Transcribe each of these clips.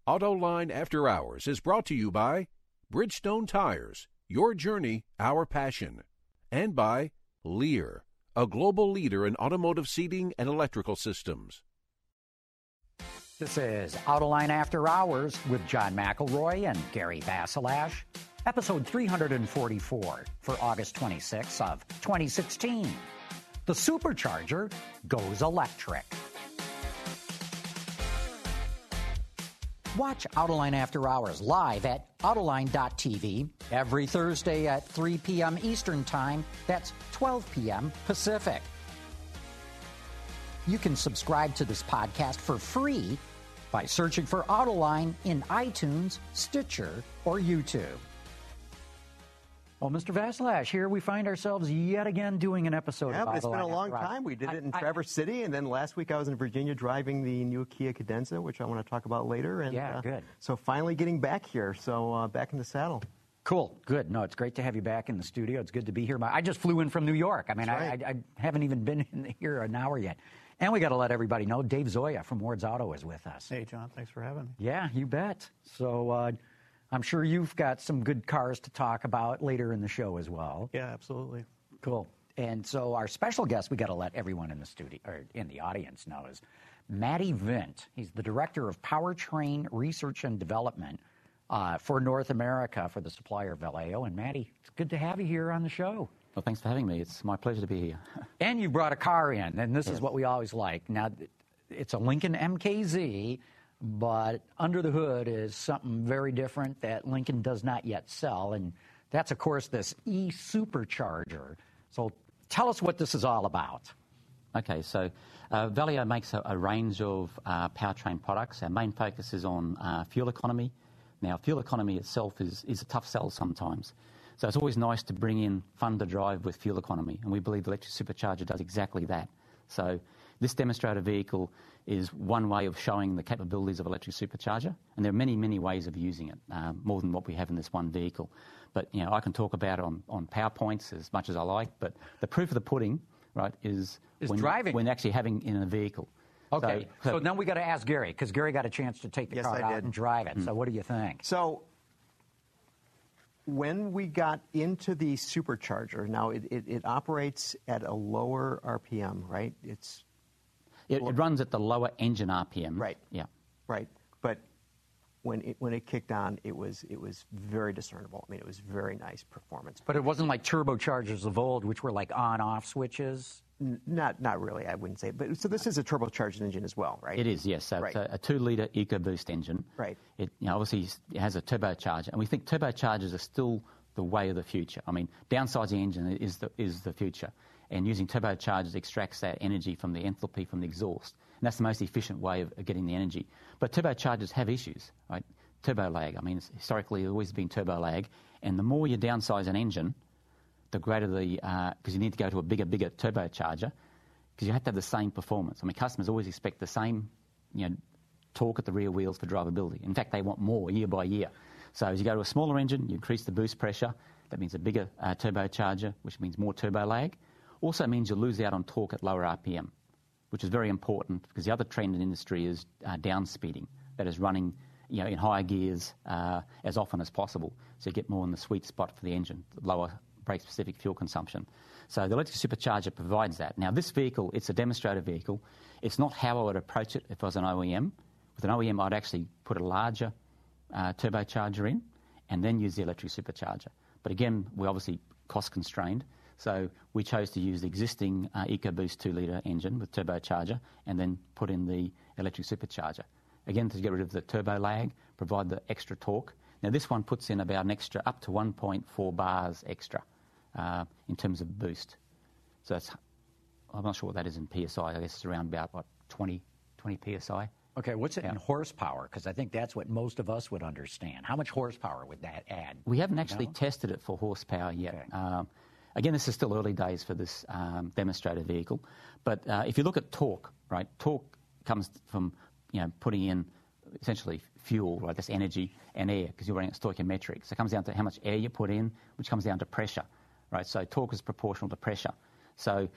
Autoline After Hours is brought to you by Bridgestone Tires, your journey, our passion, and by Lear, a global leader in automotive seating and electrical systems. This is Autoline After Hours with John McElroy and Gary Vasilash, episode 344 for August 26th of 2016. The supercharger goes electric. Watch Autoline After Hours live at Autoline.tv every Thursday at 3 p.m. Eastern Time. That's 12 p.m. Pacific. You can subscribe to this podcast for free by searching for Autoline in iTunes, Stitcher, or YouTube. Well, Mr. Vasilash, here we find ourselves yet again doing an episode of Autoline. Yeah, but it's been a long time. We did it in Traverse City, and then last week I was in Virginia driving the new Kia Cadenza, which I want to talk about later. And, yeah, good. So finally getting back here, so back in the saddle. Cool, good. No, it's great to have you back in the studio. It's good to be here. I just flew in from New York. I mean, right. I haven't even been in here an hour yet. And we got to let everybody know Dave Zoya from Ward's Auto is with us. Hey, John, thanks for having me. Yeah, you bet. So I'm sure you've got some good cars to talk about later in the show as well. Yeah, absolutely. Cool. And so our special guest, we got to let everyone in the studio or in the audience know, is Matty Vint. He's the director of Powertrain Research and Development for North America for the supplier Valeo. And Matty, it's good to have you here on the show. Well, thanks for having me. It's my pleasure to be here. And you brought a car in, and this is what we always like. Now, it's a Lincoln MKZ, but under the hood is something very different that Lincoln does not yet sell, and that's, of course, this e-supercharger. So tell us what this is all about. Okay, so Valeo makes a range of powertrain products. Our main focus is on fuel economy. Now, fuel economy itself is a tough sell sometimes. So it's always nice to bring in fun to drive with fuel economy, and we believe the electric supercharger does exactly that. So this demonstrator vehicle is one way of showing the capabilities of electric supercharger, and there are many, many ways of using it, more than what we have in this one vehicle. But, you know, I can talk about it on PowerPoints as much as I like, but the proof of the pudding, right, is driving. when actually having in a vehicle. Okay, so now we got to ask Gary, because Gary got a chance to take the car out and drive it. So what do you think? So when we got into the supercharger, now it operates at a lower RPM, right? It runs at the lower engine RPM. Right. Yeah. Right. But when it kicked on, it was very discernible. I mean, it was very nice performance. But it wasn't like turbochargers of old, which were like on-off switches? Not really, I wouldn't say. But so this is a turbocharged engine as well, right? It is, yes. So right. It's a 2-litre EcoBoost engine. Right. It obviously it has a turbocharger, and we think turbochargers are still the way of the future. I mean, downsizing the engine is the future, and using turbochargers extracts that energy from the enthalpy from the exhaust, and that's the most efficient way of getting the energy. But turbochargers have issues, right? Turbo lag. I mean, historically, there's always been turbo lag, and the more you downsize an engine, the greater the, because you need to go to a bigger turbocharger, because you have to have the same performance. I mean, customers always expect the same, torque at the rear wheels for drivability. In fact, they want more year by year. So as you go to a smaller engine, you increase the boost pressure. That means a bigger turbocharger, which means more turbo lag. Also means you lose out on torque at lower RPM, which is very important because the other trend in the industry is down speeding. That is running, in higher gears as often as possible, so you get more in the sweet spot for the engine, lower brake-specific fuel consumption. So the electric supercharger provides that. Now, this vehicle, it's a demonstrator vehicle. It's not how I would approach it if I was an OEM. With an OEM, I'd actually put a larger turbocharger in and then use the electric supercharger. But again, we're obviously cost-constrained, so we chose to use the existing EcoBoost 2-litre engine with turbocharger and then put in the electric supercharger. Again, to get rid of the turbo lag, provide the extra torque. Now, this one puts in about an extra, up to 1.4 bars extra in terms of boost. So that's, I'm not sure what that is in PSI. I guess it's around about, 20 PSI. Okay, what's it in horsepower? Because I think that's what most of us would understand. How much horsepower would that add? We haven't actually tested it for horsepower yet. Okay. Again, this is still early days for this demonstrator vehicle. But if you look at torque, right, torque comes from, putting in essentially fuel, right, that's energy, and air, because you're running at stoichiometric. So it comes down to how much air you put in, which comes down to pressure, right? So torque is proportional to pressure. So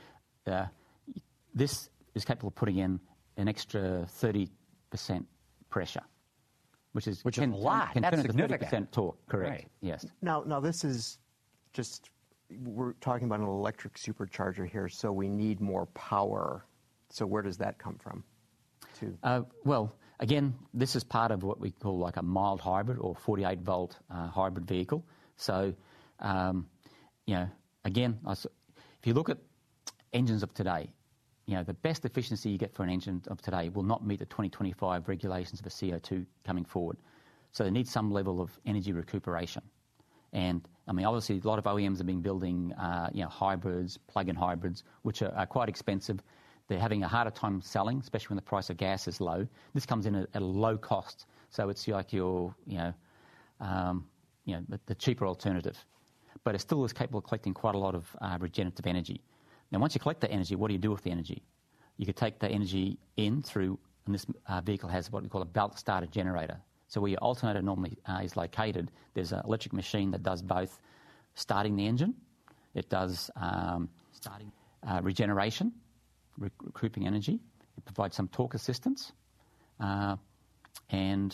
this is capable of putting in an extra 30% pressure. which is a lot. Can That's turn it to significant. 30% torque, correct, Right. yes. Now this is just, we're talking about an electric supercharger here, so we need more power. So where does that come from? Well, again, this is part of what we call like a mild hybrid or 48-volt hybrid vehicle. So, again, if you look at engines of today, the best efficiency you get for an engine of today will not meet the 2025 regulations for CO2 coming forward. So they need some level of energy recuperation. And, I mean, obviously a lot of OEMs have been building, hybrids, plug-in hybrids, which are quite expensive. They're having a harder time selling, especially when the price of gas is low. This comes in at a low cost. So it's like the cheaper alternative. But it still is capable of collecting quite a lot of regenerative energy. Now, once you collect the energy, what do you do with the energy? You could take the energy in through, and this vehicle has what we call a belt starter generator. So where your alternator normally is located, there's an electric machine that does both starting the engine, it does regeneration, recouping energy, it provides some torque assistance, and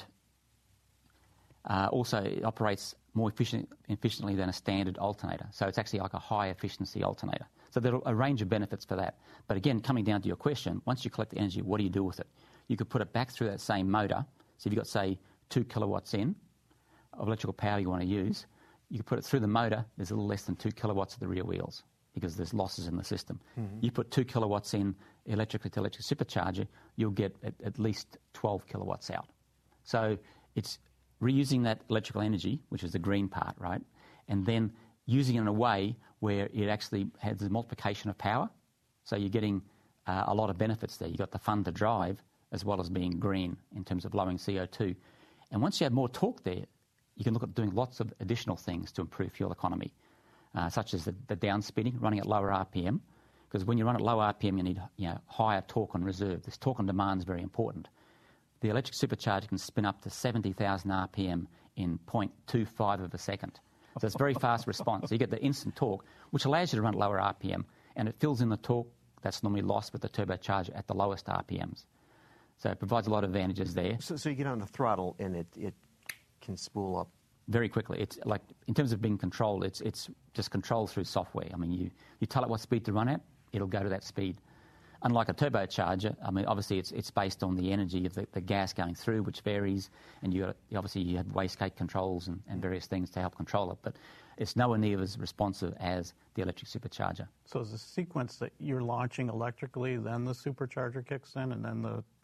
also it operates more efficiently than a standard alternator. So it's actually like a high efficiency alternator. So there's a range of benefits for that. But again, coming down to your question, once you collect the energy, what do you do with it? You could put it back through that same motor. So if you've got, say, 2 kilowatts in of electrical power you want to use, you could put it through the motor. There's a little less than 2 kilowatts of the rear wheels because there's losses in the system. Mm-hmm. You put 2 kilowatts in electrically to electric supercharger, you'll get at least 12 kilowatts out. So it's reusing that electrical energy, which is the green part, right, and then using it in a way where it actually has the multiplication of power. So you're getting a lot of benefits there. You've got the fun to drive as well as being green in terms of lowering CO2. And once you have more torque there, you can look at doing lots of additional things to improve fuel economy, such as the down speeding, running at lower RPM. Because when you run at low RPM, you need higher torque on reserve. This torque on demand is very important. The electric supercharger can spin up to 70,000 RPM in 0.25 of a second. So it's very fast response. So you get the instant torque, which allows you to run at lower RPM, and it fills in the torque that's normally lost with the turbocharger at the lowest RPMs. So it provides a lot of advantages there. So you get on the throttle and it can spool up very quickly. It's like, in terms of being controlled, it's just controlled through software. I mean, you tell it what speed to run at, it'll go to that speed. Unlike a turbocharger, I mean, obviously it's based on the energy of the gas going through, which varies, and you have wastegate controls and various things to help control it, but it's nowhere near as responsive as the electric supercharger. So is the sequence that you're launching electrically, then the supercharger kicks in, and then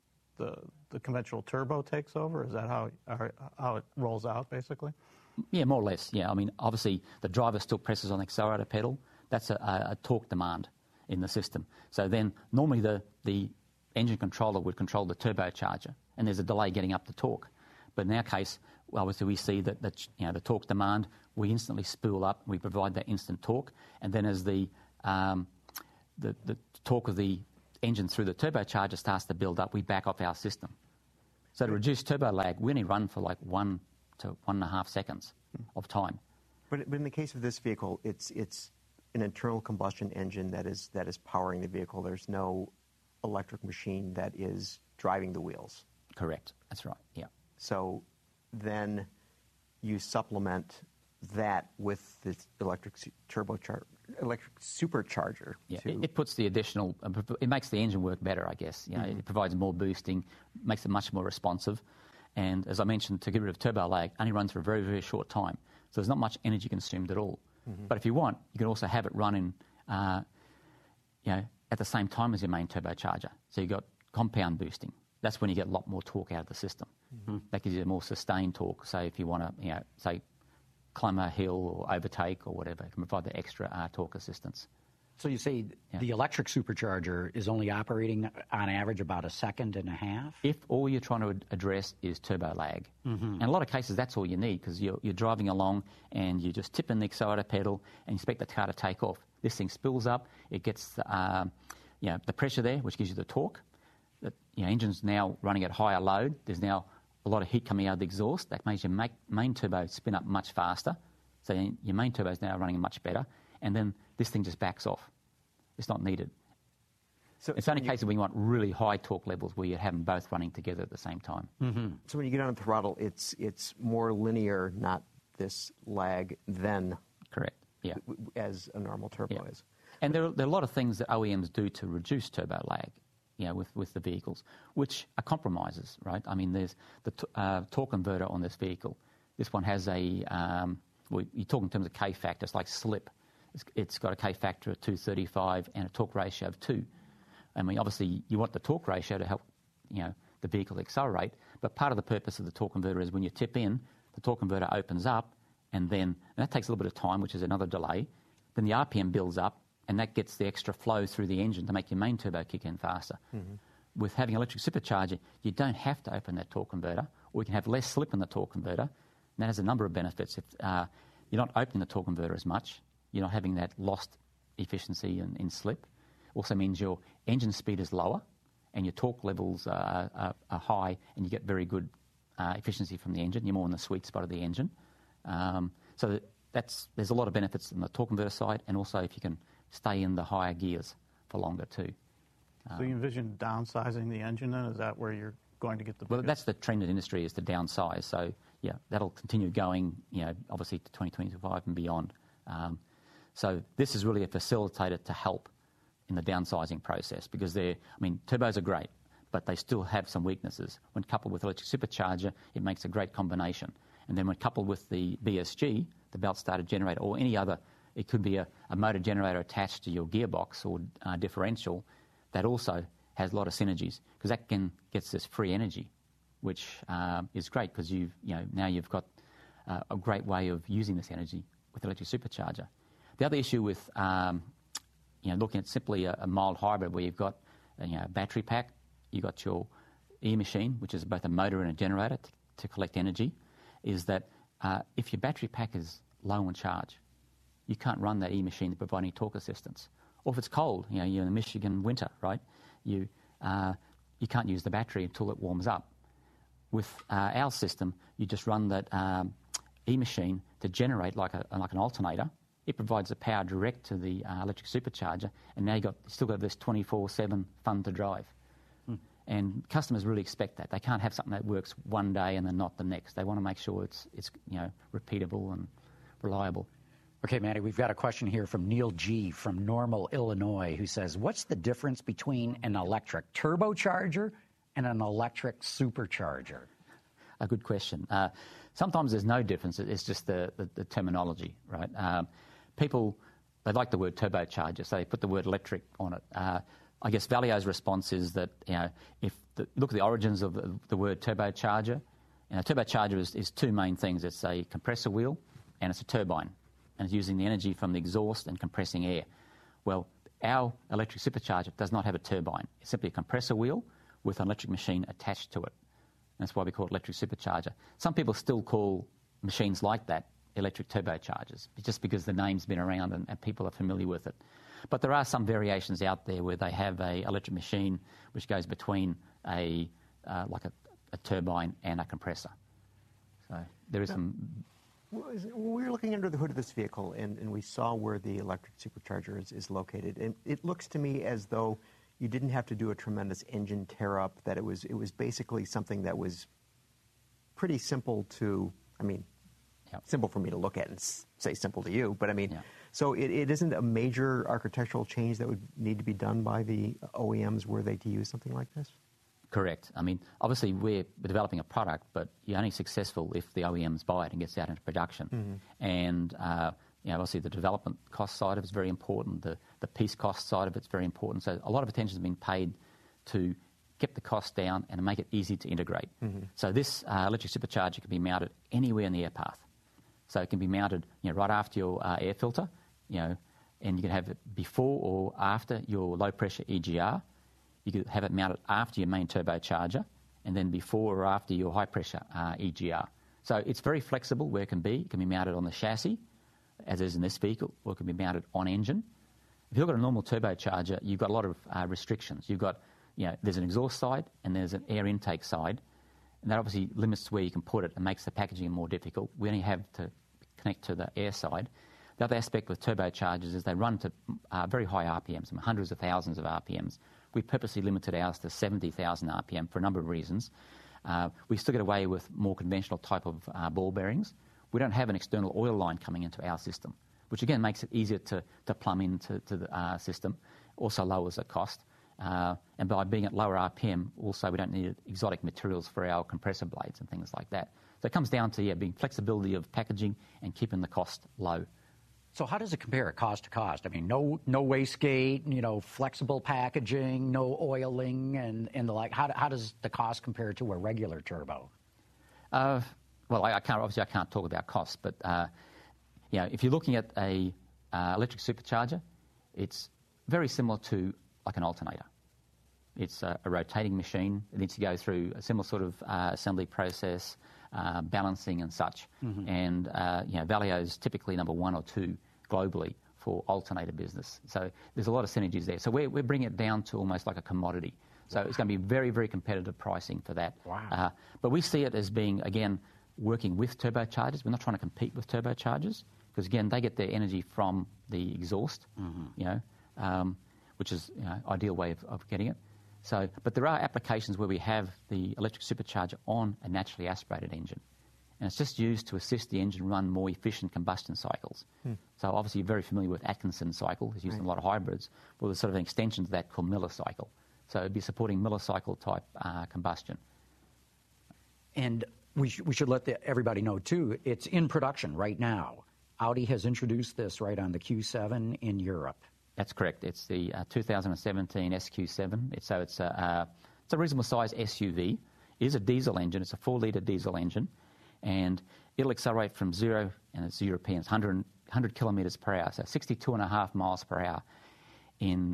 the conventional turbo takes over? Is that how it rolls out, basically? Yeah, more or less, yeah. I mean, obviously the driver still presses on the accelerator pedal. That's a torque demand in the system. So then normally the engine controller would control the turbocharger, and there's a delay getting up the torque. But in our case, obviously we see that the torque demand, we instantly spool up, we provide that instant torque, and then as the torque of the engine through the turbocharger starts to build up, we back off our system. So to reduce turbo lag, we only run for like 1 to 1.5 seconds of time. But in the case of this vehicle, it's an internal combustion engine that is powering the vehicle. There's no electric machine that is driving the wheels. Correct. That's right. Yeah. So then you supplement that with the electric supercharger. Yeah. It puts the additional. It makes the engine work better, I guess. Mm-hmm. It provides more boosting, makes it much more responsive, and as I mentioned, to get rid of turbo lag, only runs for a very, very short time. So there's not much energy consumed at all. Mm-hmm. But if you want, you can also have it running, at the same time as your main turbocharger. So you've got compound boosting. That's when you get a lot more torque out of the system. Mm-hmm. That gives you a more sustained torque. So if you want to, say, climb a hill or overtake or whatever, it can provide the extra torque assistance. So you say the electric supercharger is only operating on average about 1.5 seconds? If all you're trying to address is turbo lag. Mm-hmm. And in a lot of cases, that's all you need, because you're driving along and you just tip in the accelerator pedal and you expect the car to take off. This thing spills up. It gets the pressure there, which gives you the torque. The engine's now running at higher load. There's now a lot of heat coming out of the exhaust. That makes your main turbo spin up much faster. So your main turbo is now running much better. And then this thing just backs off. It's not needed. So- it's only cases when you want really high torque levels where you have them both running together at the same time. So when you get on the throttle, it's more linear, not this lag then Correct, yeah. as a normal turbo Yeah. is. And there are a lot of things that OEMs do to reduce turbo lag, with the vehicles, which are compromises, right? I mean, there's the torque converter on this vehicle. This one has you talk in terms of K factor. It's like slip. It's got a K factor of 235 and a torque ratio of 2. I mean, obviously, you want the torque ratio to help, the vehicle accelerate. But part of the purpose of the torque converter is when you tip in, the torque converter opens up, and that takes a little bit of time, which is another delay. Then the RPM builds up, and that gets the extra flow through the engine to make your main turbo kick in faster. Mm-hmm. With having an electric supercharger, you don't have to open that torque converter, or you can have less slip in the torque converter. And that has a number of benefits. If you're not opening the torque converter as much, you're not having that lost efficiency in slip. Also means your engine speed is lower and your torque levels are high, and you get very good efficiency from the engine. You're more in the sweet spot of the engine. So there's a lot of benefits on the torque converter side, and also if you can stay in the higher gears for longer too. So you envision downsizing the engine then? Is that where you're going to get the biggest? Well, that's the trend in the industry, is to downsize. So, yeah, that'll continue going, obviously to 2025 and beyond. So this is really a facilitator to help in the downsizing process, because turbos are great, but they still have some weaknesses. When coupled with electric supercharger, it makes a great combination. And then when coupled with the BSG, the belt started generator, or any other, it could be a motor generator attached to your gearbox or differential, that also has a lot of synergies, because that gets this free energy, which is great, because now you've got a great way of using this energy with electric supercharger. The other issue with looking at simply a mild hybrid, where you've got a battery pack, you've got your e-machine, which is both a motor and a generator to collect energy, is that if your battery pack is low on charge, you can't run that e-machine to provide any torque assistance. Or if it's cold, you're in the Michigan winter, right? You can't use the battery until it warms up. With our system, you just run that e-machine to generate like an alternator. It provides the power direct to the electric supercharger, and now you still got this 24/7 fun to drive. And customers really expect that. They can't have something that works one day and then not the next. They want to make sure it's repeatable and reliable. Okay, Matty, we've got a question here from Neil G. from Normal, Illinois, who says, what's the difference between an electric turbocharger and an electric supercharger? A good question. Sometimes there's no difference. It's just the terminology, right? People, they like the word turbocharger, so they put the word electric on it. I guess Valio's response is that, if look at the origins of the word turbocharger, turbocharger is two main things. It's a compressor wheel and it's a turbine. And it's using the energy from the exhaust and compressing air. Well, our electric supercharger does not have a turbine. It's simply a compressor wheel with an electric machine attached to it. And that's why we call it electric supercharger. Some people still call machines like that electric turbochargers, just because the name's been around and people are familiar with it. But there are some variations out there where they have a electric machine which goes between a turbine and a compressor. So there is some... We were looking under the hood of this vehicle, and we saw where the electric supercharger is located. And it looks to me as though you didn't have to do a tremendous engine tear-up, that it was basically something that was pretty simple to, simple for me to look at and say simple to you, but so it isn't a major architectural change that would need to be done by the OEMs were they to use something like this? Correct. Obviously we're developing a product, but you're only successful if the OEMs buy it and gets out into production. Mm-hmm. And obviously the development cost side of it's very important. The piece cost side of it's very important. So a lot of attention has been paid to get the cost down and make it easy to integrate. Mm-hmm. So this electric supercharger can be mounted anywhere in the air path. So it can be mounted right after your air filter, and you can have it before or after your low pressure EGR. You could have it mounted after your main turbocharger, and then before or after your high-pressure EGR. So it's very flexible where it can be. It can be mounted on the chassis, as is in this vehicle, or it can be mounted on engine. If you've got a normal turbocharger, you've got a lot of restrictions. You've got, there's an exhaust side and there's an air intake side, and that obviously limits where you can put it and makes the packaging more difficult. We only have to connect to the air side. The other aspect with turbochargers is they run to very high RPMs, hundreds of thousands of RPMs, we purposely limited ours to 70,000 RPM for a number of reasons. We still get away with more conventional type of ball bearings. We don't have an external oil line coming into our system, which again makes it easier to plumb into the system, also lowers the cost. And by being at lower RPM, also we don't need exotic materials for our compressor blades and things like that. So it comes down to being flexibility of packaging and keeping the cost low. So how does it compare cost to cost? I mean, no wastegate, flexible packaging, no oiling, and the like. How does the cost compare to a regular turbo? Well, I can't talk about cost, but if you're looking at a electric supercharger, it's very similar to like an alternator. It's a rotating machine. It needs to go through a similar sort of assembly process, balancing and such. Mm-hmm. And Valeo is typically number 1 or 2 globally for alternator business. So there's a lot of synergies there. So we're bringing it down to almost like a commodity. So it's going to be very, very competitive pricing for that. Wow. But we see it as being, again, working with turbochargers. We're not trying to compete with turbochargers because, again, they get their energy from the exhaust, mm-hmm. Which is ideal way of getting it. So, but there are applications where we have the electric supercharger on a naturally aspirated engine. And it's just used to assist the engine run more efficient combustion cycles. So obviously you're very familiar with Atkinson cycle. It's used in a lot of hybrids. Well, there's sort of an extension to that called Miller cycle. So it'd be supporting Miller cycle type combustion. And we should let everybody know, too, it's in production right now. Audi has introduced this right on the Q7 in Europe. That's correct. It's the 2017 SQ7. It's a reasonable size SUV. It is a diesel engine. It's a 4-litre diesel engine. And it'll accelerate from 0, and it's European, it's 100 kilometres per hour, so 62.5 miles per hour in,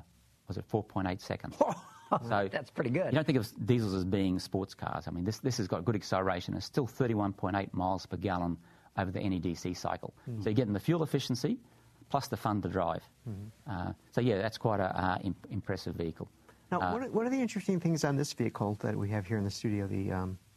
4.8 seconds. So that's pretty good. You don't think of diesels as being sports cars. I mean, this has got good acceleration. It's still 31.8 miles per gallon over the NEDC cycle. Mm-hmm. So you're getting the fuel efficiency plus the fun to drive. Mm-hmm. That's quite an impressive vehicle. Now, one of the interesting things on this vehicle that we have here in the studio, the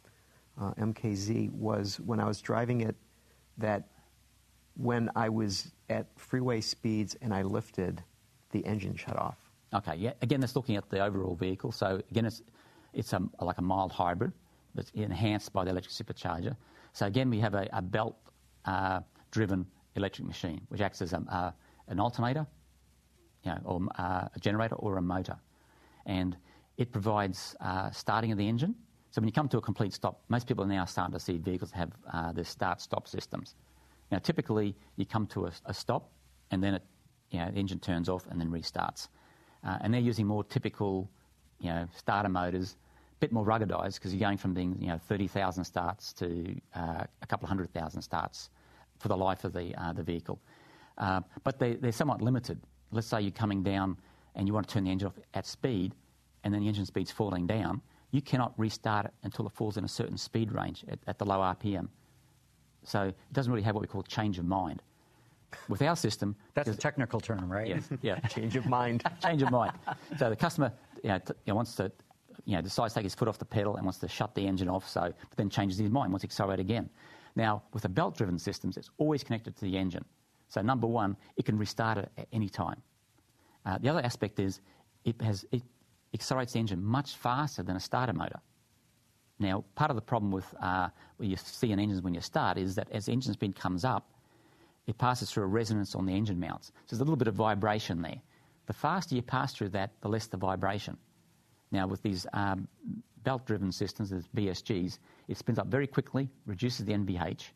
MKZ, was when I was driving it, that when I was at freeway speeds and I lifted, the engine shut off. Okay, yeah. Again, that's looking at the overall vehicle. So again, it's like a mild hybrid, but it's enhanced by the electric supercharger. So again, we have a belt-driven electric machine, which acts as an alternator, or a generator or a motor, and it provides starting of the engine. So when you come to a complete stop, most people are now starting to see vehicles have the start-stop systems. Now, typically, you come to a stop, and then the engine turns off and then restarts. And they're using more typical, starter motors, a bit more ruggedized because you're going from being, 30,000 starts to a couple of 100,000 starts for the life of the vehicle. But they're somewhat limited. Let's say you're coming down and you want to turn the engine off at speed, and then the engine speed's falling down. You cannot restart it until it falls in a certain speed range at the low RPM. So it doesn't really have what we call change of mind. With our system... That's a technical term, right? Yes, yeah. Change of mind. Change of mind. So the customer wants to, decides to take his foot off the pedal and wants to shut the engine off, but then changes his mind, wants to accelerate again. Now, with the belt-driven systems, it's always connected to the engine. So number one, it can restart it at any time. The other aspect is it accelerates the engine much faster than a starter motor. Now, part of the problem with what you see in engines when you start is that as the engine speed comes up, it passes through a resonance on the engine mounts. So there's a little bit of vibration there. The faster you pass through that, the less the vibration. Now, with these belt-driven systems, these BSGs, it spins up very quickly, reduces the NVH.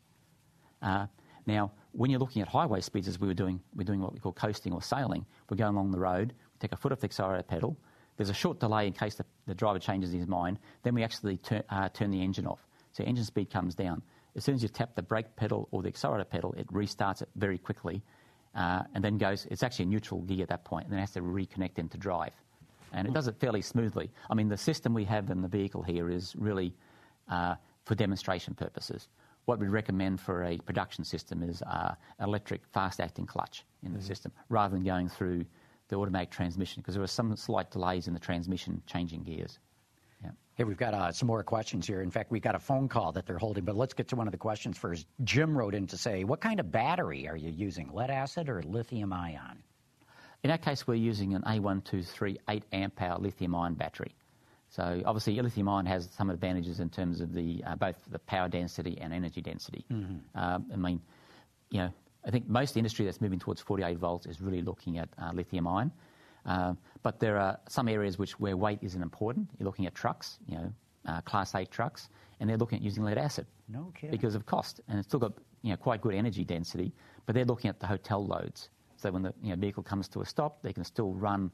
Now, when you're looking at highway speeds, as we're doing what we call coasting or sailing. We're going along the road, we take a foot off the accelerator pedal. There's a short delay in case the driver changes his mind. Then we actually turn the engine off. So engine speed comes down. As soon as you tap the brake pedal or the accelerator pedal, it restarts it very quickly and then it's actually a neutral gear at that point, and then it has to reconnect into drive. And it does it fairly smoothly. I mean, the system we have in the vehicle here is really for demonstration purposes. What we recommend for a production system is an electric fast-acting clutch in the system, rather than going through the automatic transmission, because there are some slight delays in the transmission changing gears. Yeah. Hey, we've got some more questions here. In fact, we've got a phone call that they're holding, but let's get to one of the questions first. Jim wrote in to say, what kind of battery are you using, lead acid or lithium ion? In our case, we're using an A123 8-amp-hour lithium-ion battery. So obviously, lithium-ion has some advantages in terms of the both the power density and energy density. I mean, I think most of the industry that's moving towards 48 volts is really looking at lithium-ion. But there are some areas where weight isn't important. You're looking at trucks, Class 8 trucks, and they're looking at using lead acid. No kidding. Because of cost. And it's still got quite good energy density, but they're looking at the hotel loads. So when the vehicle comes to a stop, they can still run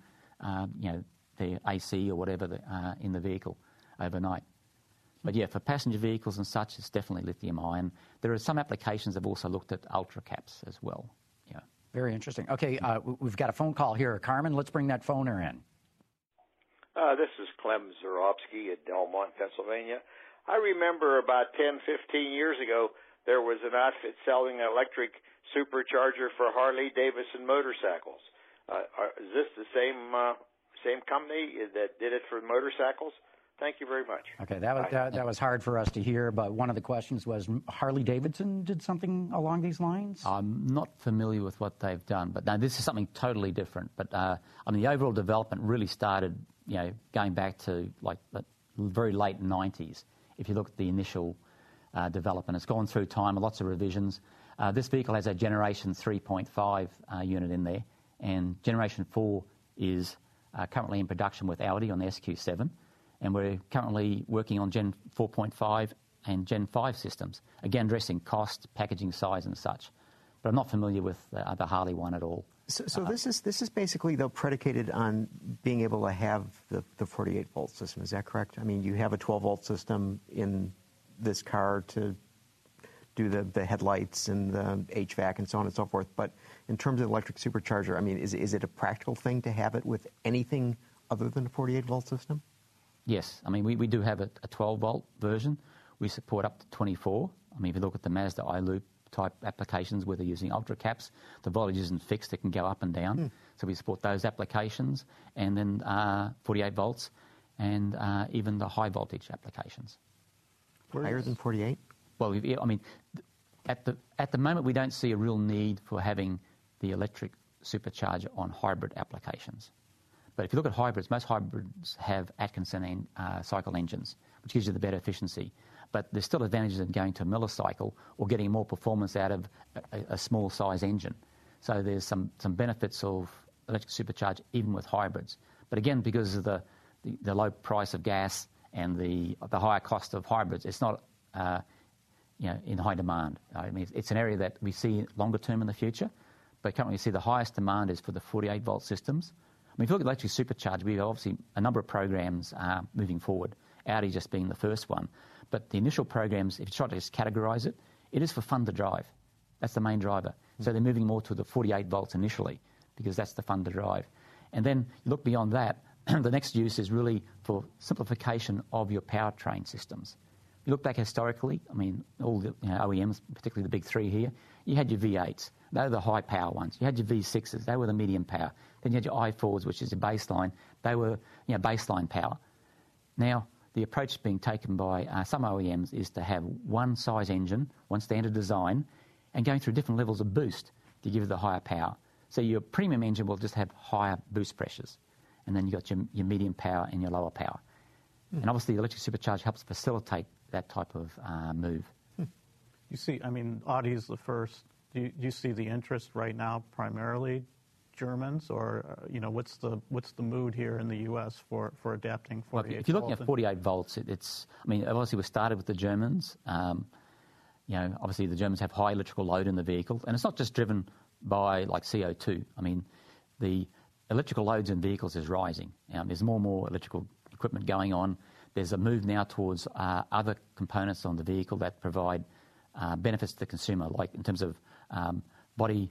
the AC or whatever in the vehicle overnight. But yeah, for passenger vehicles and such, it's definitely lithium-ion. There are some applications that have also looked at ultra caps as well. Yeah. Very interesting. Okay, we've got a phone call here. Carmen, let's bring that phoner in. This is Clem Zarobsky at Delmont, Pennsylvania. I remember about 10, 15 years ago, there was an outfit selling an electric supercharger for Harley-Davidson motorcycles. Is this the same company that did it for motorcycles? Thank you very much. Okay, that was hard for us to hear, but one of the questions was Harley-Davidson did something along these lines? I'm not familiar with what they've done, but no, this is something totally different. But the overall development really started, going back to like the very late 90s. If you look at the initial development, it's gone through time, lots of revisions. This vehicle has a Generation 3.5 unit in there, and Generation 4 is currently in production with Audi on the SQ7. And we're currently working on Gen 4.5 and Gen 5 systems, again addressing cost, packaging size and such. But I'm not familiar with the Harley one at all. So this is basically, though, predicated on being able to have the 48-volt system. Is that correct? I mean, you have a 12-volt system in this car to do the headlights and the HVAC and so on and so forth. But in terms of electric supercharger, I mean, is it a practical thing to have it with anything other than a 48-volt system? Yes. I mean, we do have a 12-volt version. We support up to 24. I mean, if you look at the Mazda iLoop type applications where they're using ultra caps, the voltage isn't fixed. It can go up and down. So we support those applications, and then 48 volts and even the high voltage applications. Higher than 48? Well, I mean, at the moment, we don't see a real need for having the electric supercharger on hybrid applications. But if you look at hybrids, most hybrids have Atkinson cycle engines, which gives you the better efficiency. But there's still advantages in going to a millicycle or getting more performance out of a small size engine. So there's some benefits of electric supercharge even with hybrids. But again, because of the low price of gas and the higher cost of hybrids, it's not in high demand. I mean, it's an area that we see longer term in the future. But currently we see the highest demand is for the 48-volt systems. I mean, if you look at electric supercharge, we have obviously a number of programs moving forward, Audi just being the first one. But the initial programs, if you try to just categorise it, it is for fun to drive. That's the main driver. So they're moving more to the 48 volts initially because that's the fun to drive. And then you look beyond that, the next use is really for simplification of your powertrain systems. You look back historically, I mean, all the OEMs, particularly the big three here, you had your V8s. They were the high power ones. You had your V6s. They were the medium power. Then you had your i4s, which is your baseline. They were baseline power. Now, the approach being taken by some OEMs is to have one size engine, one standard design, and going through different levels of boost to give you the higher power. So your premium engine will just have higher boost pressures. And then you've got your medium power and your lower power. And obviously, the electric supercharge helps facilitate that type of move. You see, I mean, Audi is the first. Do you see the interest right now primarily Germans, or what's the mood here in the U.S. for adapting 48 volts? If you're looking at 48 volts, obviously we started with the Germans. Obviously the Germans have high electrical load in the vehicle, and it's not just driven by like CO2. I mean, the electrical loads in vehicles is rising. There's more and more electrical equipment going on. There's a move now towards other components on the vehicle that provide benefits to the consumer, like in terms of body,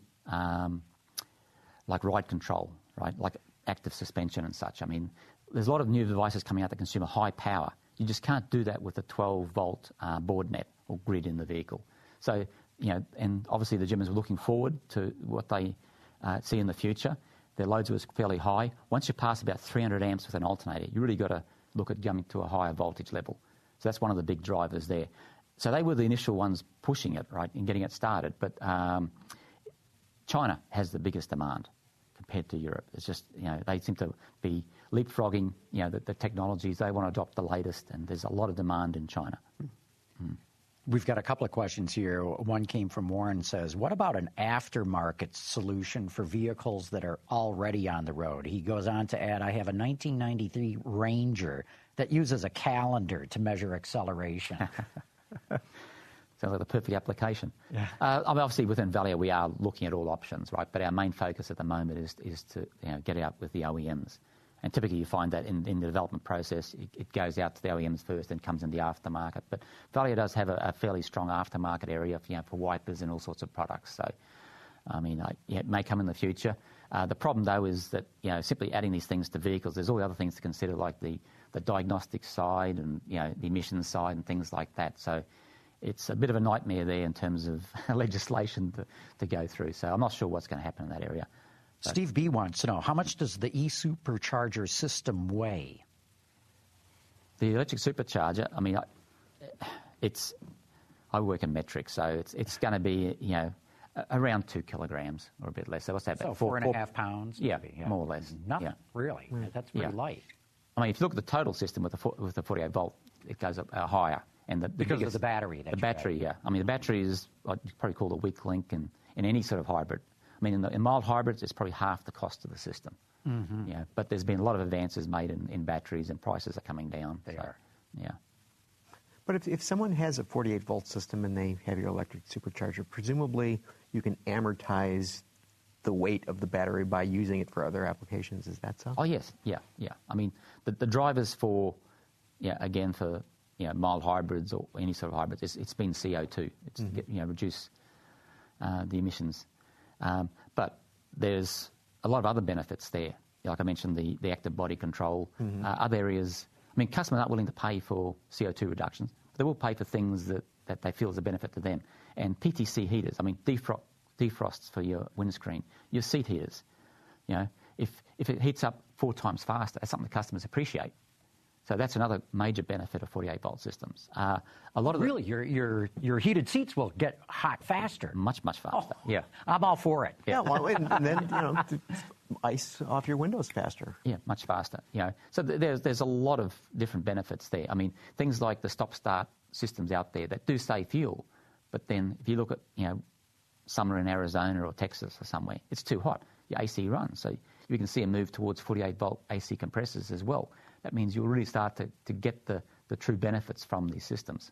like ride control, right? Like active suspension and such. I mean, there's a lot of new devices coming out that consume a high power. You just can't do that with a 12-volt board net or grid in the vehicle. So, and obviously the Germans are looking forward to what they see in the future. Their loads were fairly high. Once you pass about 300 amps with an alternator, you really got to look at going to a higher voltage level. So that's one of the big drivers there. So they were the initial ones pushing it, right, and getting it started. But China has the biggest demand compared to Europe. It's just, they seem to be leapfrogging, the technologies. They want to adopt the latest, and there's a lot of demand in China. We've got a couple of questions here. One came from Warren, says, what about an aftermarket solution for vehicles that are already on the road? He goes on to add, I have a 1993 Ranger that uses a calendar to measure acceleration. Sounds like the perfect application. Yeah. Obviously, within Valeo, we are looking at all options, right? But our main focus at the moment is to get out with the OEMs. And typically you find that in the development process, it goes out to the OEMs first and comes in the aftermarket. But Valeo does have a fairly strong aftermarket area for wipers and all sorts of products. So, it may come in the future. The problem, though, is that simply adding these things to vehicles, there's all the other things to consider, like the diagnostic side and the emissions side and things like that. So it's a bit of a nightmare there in terms of legislation to go through. So I'm not sure what's going to happen in that area. Steve B. wants to know, how much does the e-supercharger system weigh? The electric supercharger, I work in metric, so it's going to be, around 2 kilograms or a bit less. So what's that? So 4.5 pounds? Yeah, maybe, more or less. Nothing, really. That's pretty light. If you look at the total system with the 48 volt, it goes up higher. And because of the battery. The battery, yeah. The battery is what you probably call the weak link in any sort of hybrid. In mild hybrids, it's probably half the cost of the system. Mm-hmm. But there's been a lot of advances made in batteries, and prices are coming down. They are. Yeah. But if someone has a 48-volt system and they have your electric supercharger, presumably you can amortize the weight of the battery by using it for other applications. Is that so? Oh, yes. Yeah. The drivers for mild hybrids or any sort of hybrids, it's been CO2. It's to reduce the emissions. But there's a lot of other benefits there. Like I mentioned, the active body control. Other areas, customers aren't willing to pay for CO2 reductions, but they will pay for things that they feel is a benefit to them. And PTC heaters, defrosts for your windscreen, your seat heaters. If it heats up 4 times faster, that's something the customers appreciate. So that's another major benefit of 48-volt systems. A lot of really, your heated seats will get hot faster. Much faster. Oh, yeah, I'm all for it. Yeah, and then ice off your windows faster. Yeah, much faster. So there's a lot of different benefits there. Things like the stop-start systems out there that do save fuel, but then if you look at summer in Arizona or Texas or somewhere, it's too hot. Your AC runs, so you can see a move towards 48-volt AC compressors as well. That means you'll really start to get the true benefits from these systems.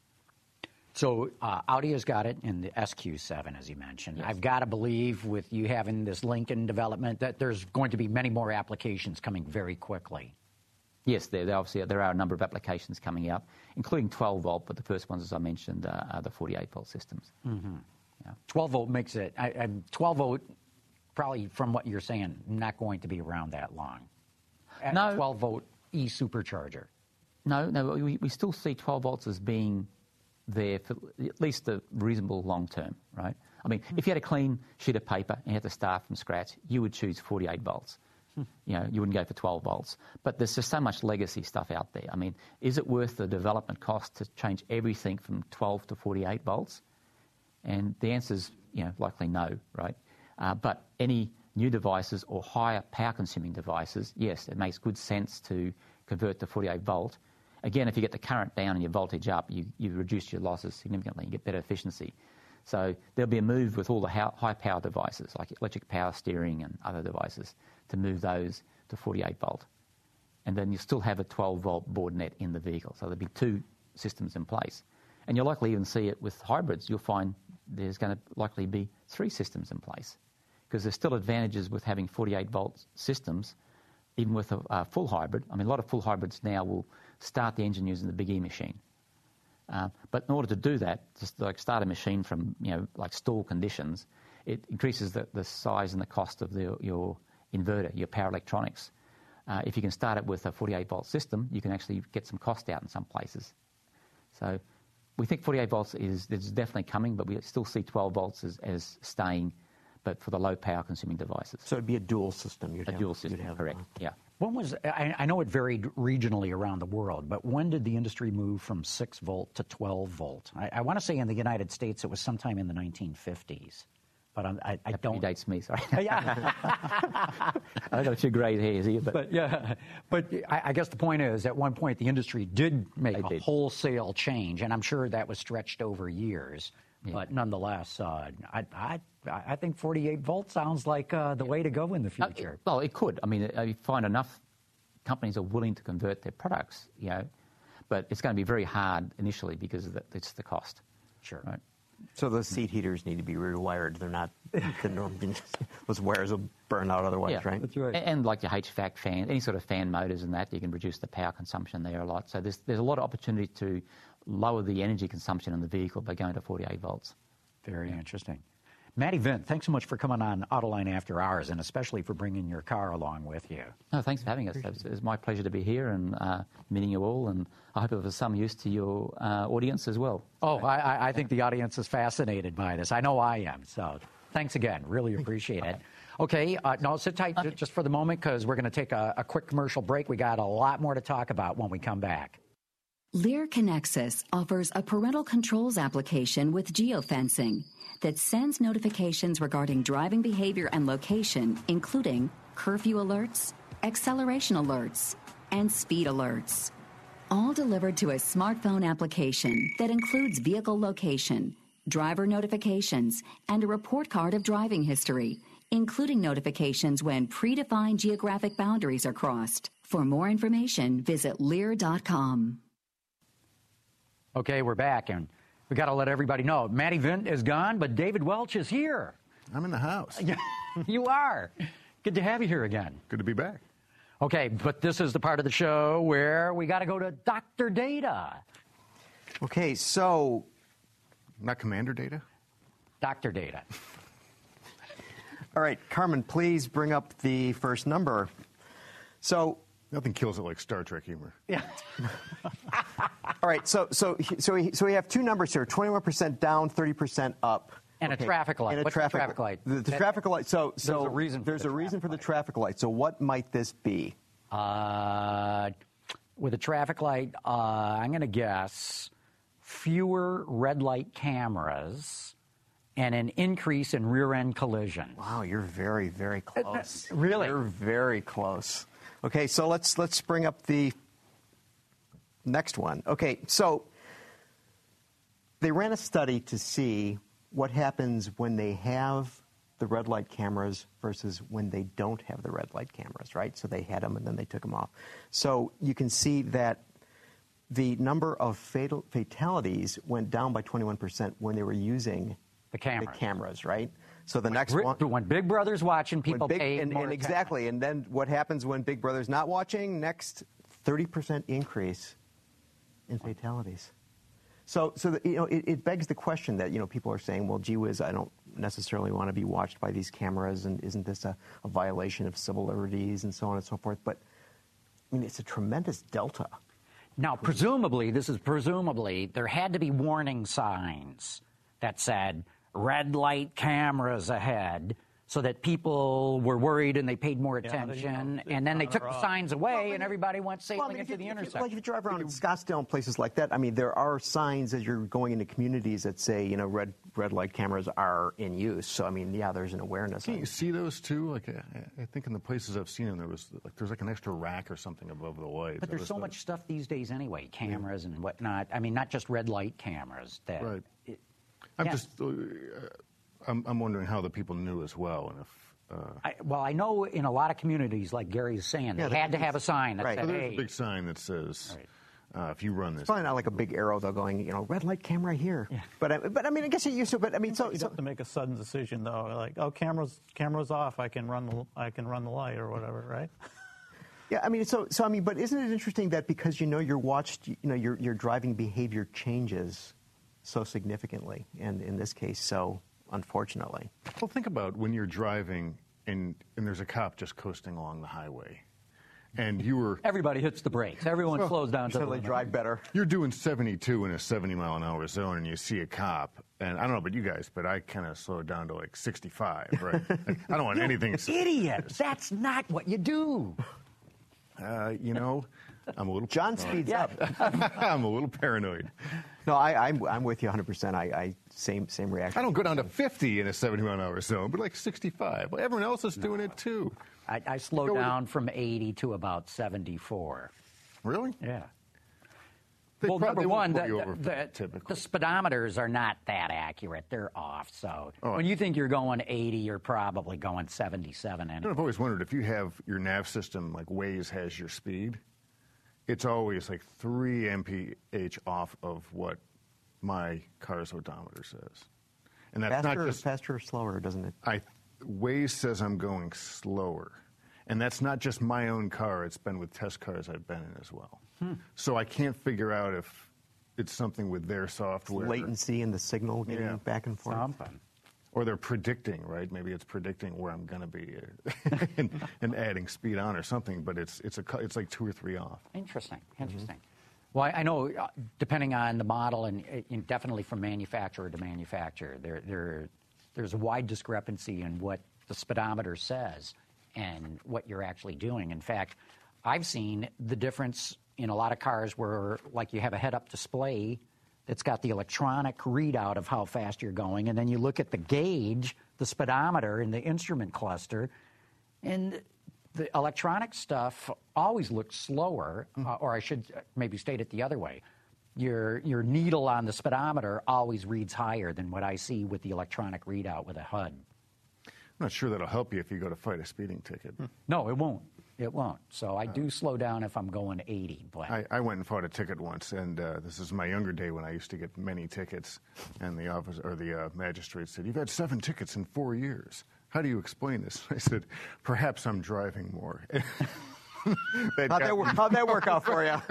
So Audi has got it in the SQ7, as you mentioned. Yes. I've got to believe with you having this Lincoln development that there's going to be many more applications coming very quickly. Yes, there are a number of applications coming out, including 12-volt, but the first ones, as I mentioned, are the 48-volt systems. Mm-hmm. Yeah. 12-volt makes it... 12-volt, probably from what you're saying, not going to be around that long. No. 12-volt e-supercharger. No, we still see 12 volts as being there for at least the reasonable long term, right? If you had a clean sheet of paper and you had to start from scratch, you would choose 48 volts. You wouldn't go for 12 volts. But there's just so much legacy stuff out there. Is it worth the development cost to change everything from 12 to 48 volts? And the answer is, likely no, right? But any new devices or higher power-consuming devices, yes, it makes good sense to convert to 48-volt. Again, if you get the current down and your voltage up, you reduce your losses significantly. You get better efficiency. So there'll be a move with all the high-power devices, like electric power steering and other devices, to move those to 48-volt. And then you still have a 12-volt board net in the vehicle. So there'll be 2 systems in place. And you'll likely even see it with hybrids. You'll find there's going to likely be 3 systems in place, because there's still advantages with having 48-volt systems, even with a full hybrid. A lot of full hybrids now will start the engine using the Big E machine. But in order to do that, just like start a machine from, like stall conditions, it increases the size and the cost of your inverter, your power electronics. If you can start it with a 48-volt system, you can actually get some cost out in some places. So we think 48 volts is definitely coming, but we still see 12 volts as staying, but for the low power consuming devices. So it'd be a dual system. Dual system, correct. Yeah. I know it varied regionally around the world, but when did the industry move from 6 volt to 12 volt? I want to say in the United States it was sometime in the 1950s. but I don't. Predates me, sorry. Yeah. I got a few grey hairs here, But I guess the point is, at one point, the industry did make a wholesale change, and I'm sure that was stretched over years. Yeah. But nonetheless, I think 48 volt sounds like the way to go in the future. Well, it could. I mean, you find enough companies are willing to convert their products, but it's going to be very hard initially because it's the cost. Sure. Right. So those seat heaters need to be rewired. They're not the norm. Those wires will burn out otherwise, right? That's right. And like your HVAC fan, any sort of fan motors and that, you can reduce the power consumption there a lot. So there's a lot of opportunity to lower the energy consumption in the vehicle by going to 48 volts. Very interesting. Matty Vint, thanks so much for coming on Autoline After Hours, and especially for bringing your car along with you. No, thanks for having us. It's my pleasure to be here and meeting you all, and I hope it was some use to your audience as well. Oh, I think the audience is fascinated by this. I know I am, so thanks again. Really appreciate it. Okay, no, sit tight just for the moment, because we're going to take a quick commercial break. We got a lot more to talk about when we come back. Lear Connexus offers a parental controls application with geofencing that sends notifications regarding driving behavior and location, including curfew alerts, acceleration alerts, and speed alerts. All delivered to a smartphone application that includes vehicle location, driver notifications, and a report card of driving history, including notifications when predefined geographic boundaries are crossed. For more information, visit Lear.com. Okay, we're back, and we got to let everybody know. Matty Vint is gone, but David Welch is here. I'm in the house. You are. Good to have you here again. Good to be back. Okay, but this is the part of the show where we got to go to Dr. Data. Okay, so... Not Commander Data? Dr. Data. All right, Carmen, please bring up the first number. So... Nothing kills it like Star Trek humor. Yeah. All right, so we have two numbers here: 21% down, 30% up, and a traffic light. And What's the traffic light? The traffic light. So there's a reason. There's a reason for the traffic light. So what might this be? With a traffic light, I'm going to guess fewer red light cameras and an increase in rear-end collisions. Wow, you're very, very close. Really? You're very close. Okay, so let's bring up the next one. Okay, so they ran a study to see what happens when they have the red light cameras versus when they don't have the red light cameras, right? So they had them and then they took them off. So you can see that the number of fatalities went down by 21% when they were using the cameras, right? So the next one, when Big Brother's watching, people pay more attention. Exactly, and then what happens when Big Brother's not watching? Next, 30% increase in fatalities. So it begs the question that people are saying, well, gee whiz, I don't necessarily want to be watched by these cameras, and isn't this a violation of civil liberties and so on and so forth? But I mean, it's a tremendous delta. Now, presumably, there had to be warning signs that said, red light cameras ahead, so that people were worried and they paid more attention, and then they took the signs away and everybody went sailing into the intersection. Like if you drive around in Scottsdale and places like that, I mean, there are signs as you're going into communities that say, red light cameras are in use. So, I mean, yeah, there's an awareness. Can you see those too? Like, I think in the places I've seen them, there's an extra rack or something above the lights. But there's so much stuff these days anyway, cameras and whatnot. I mean, not just red light cameras. Right. I'm wondering how the people knew as well, and if. I know in a lot of communities, like Gary's saying, they had to have a sign that said, so there's a big sign that says, if you run this. It's probably not like a big arrow, though, going, red light camera here. Yeah. But I mean, I guess you're used to. But I mean, you have to make a sudden decision, though. Like, oh, camera's off. I can run the light or whatever, right? Yeah, I mean, so I mean, but isn't it interesting that because you're watched, your driving behavior changes so significantly, and in this case, so unfortunately. Well, think about when you're driving and there's a cop just coasting along the highway, and everybody hits the brakes. Everyone slows down to the limit. Drive better. You're doing 72 in a 70-mile-an-hour zone, and you see a cop, and I don't know about you guys, but I kind of slow it down to like 65, right? I don't want anything. Idiot! That's not what you do. I'm a little. John speeds up. I'm a little paranoid. No, I'm with you 100%. Same reaction. I don't go down to 50 in a 70-mile-an-hour zone, but like 65. Well, everyone else is doing it too. I slow down from 80 to about 74. Really? Yeah. Well, number one, the speedometers are not that accurate. They're off. So when you think you're going 80, you're probably going 77. Anyway. I've always wondered if you have your nav system like Waze has your speed, it's always like 3 mph off of what my car's odometer says. And that's not just faster or slower, doesn't it? Waze says I'm going slower. And that's not just my own car. It's been with test cars I've been in as well. So I can't figure out if it's something with their software. Latency in the signal getting back and forth. Something. Or they're predicting, right? Maybe it's predicting where I'm going to be and adding speed on or something. But it's like 2 or 3 off. Interesting. Well, I know depending on the model and definitely from manufacturer to manufacturer, there's a wide discrepancy in what the speedometer says and what you're actually doing. In fact, I've seen the difference in a lot of cars where, like, you have a head-up display that's got the electronic readout of how fast you're going, and then you look at the gauge, the speedometer, in the instrument cluster, and the electronic stuff always looks slower, or I should maybe state it the other way. Your needle on the speedometer always reads higher than what I see with the electronic readout with a HUD. I'm not sure that'll help you if you go to fight a speeding ticket. No, it won't. It won't. So I do slow down if I'm going 80. But I went and fought a ticket once, and this is my younger day when I used to get many tickets, and the officer or the magistrate said, "You've had 7 tickets in 4 years. How do you explain this?" I said, "Perhaps I'm driving more." How'd that work out for you?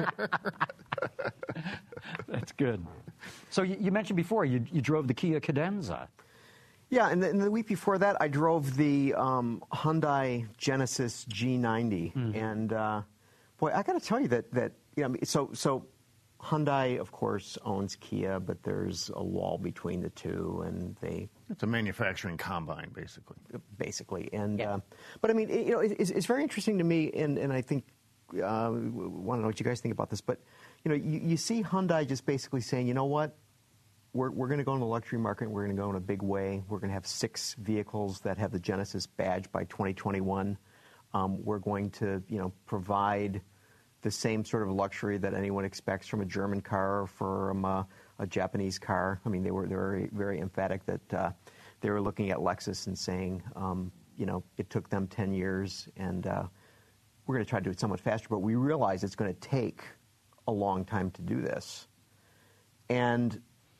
That's good. So you mentioned before you drove the Kia Cadenza. Yeah, and the week before that, I drove the Hyundai Genesis G90, and boy, I got to tell you that so Hyundai, of course, owns Kia, but there's a wall between the two, and it's a manufacturing combine, basically. And but I mean, it's very interesting to me, and I think want to know what you guys think about this, but you see Hyundai just basically saying, you know what? We're going to go in the luxury market, and we're going to go in a big way. We're going to have 6 vehicles that have the Genesis badge by 2021. We're going to, provide the same sort of luxury that anyone expects from a German car or from a Japanese car. I mean, they were very, very emphatic that they were looking at Lexus and saying, it took them 10 years, and we're going to try to do it somewhat faster, but we realize it's going to take a long time to do this. And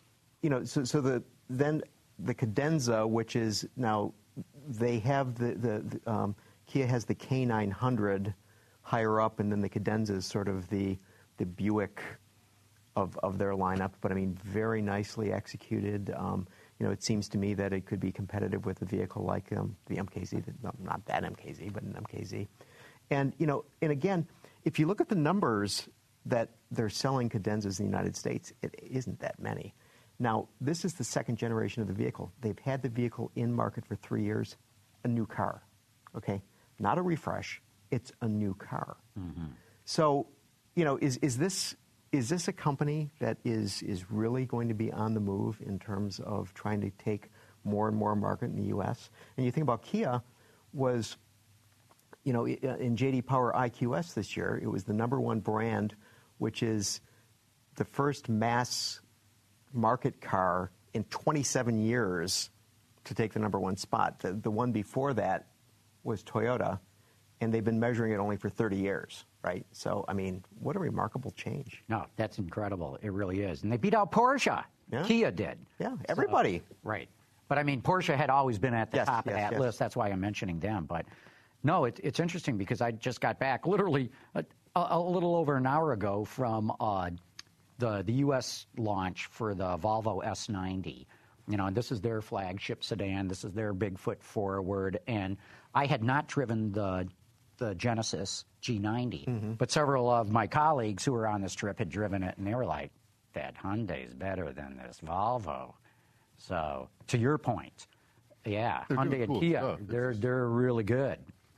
then the Cadenza, which is now, they have the Kia has the K900 higher up, and then the Cadenza is sort of the Buick of their lineup. But I mean, very nicely executed. It seems to me that it could be competitive with a vehicle like the MKZ, not that MKZ, but an MKZ. And and again, if you look at the numbers that they're selling Cadenzas in the United States, it isn't that many. Now, this is the 2nd generation of the vehicle. They've had the vehicle in market for 3 years, a new car, okay? Not a refresh, it's a new car. So, is this a company that is really going to be on the move in terms of trying to take more and more market in the U.S.? And you think about Kia was, in J.D. Power IQS this year, it was the #1 brand, which is the first mass market car in 27 years to take the #1 spot. The one before that was Toyota, and they've been measuring it only for 30 years, right? So, I mean, what a remarkable change. No, that's incredible. It really is. And they beat out Porsche. Yeah. Kia did. Yeah, everybody. So, right. But, I mean, Porsche had always been at the top of that list. That's why I'm mentioning them. But, no, it's interesting because I just got back literally a little over an hour ago from the U.S. launch for the Volvo S90. And this is their flagship sedan. This is their big foot forward. And I had not driven the Genesis G90, but several of my colleagues who were on this trip had driven it, and they were like, that Hyundai's better than this Volvo. So, to your point, Hyundai and Kia, they're really good.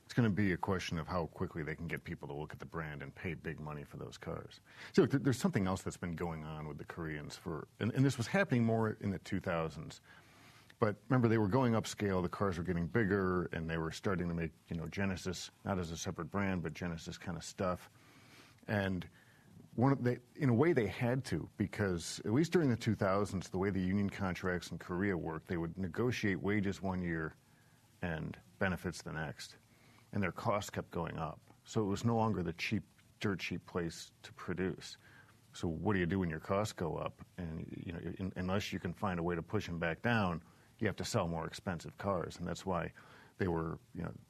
It's going to be a question of how quickly they can get people to look at the brand and pay big money for those cars. So look, there's something else that's been going on with the Koreans and this was happening more in the 2000s. But remember, they were going upscale. The cars were getting bigger, and they were starting to make, Genesis, not as a separate brand, but Genesis kind of stuff. And in a way, they had to, because at least during the 2000s, the way the union contracts in Korea worked, they would negotiate wages one year and benefits the next, and their costs kept going up. So it was no longer the dirt cheap place to produce. So what do you do when your costs go up? And unless you can find a way to push them back down, you have to sell more expensive cars, and that's why they were,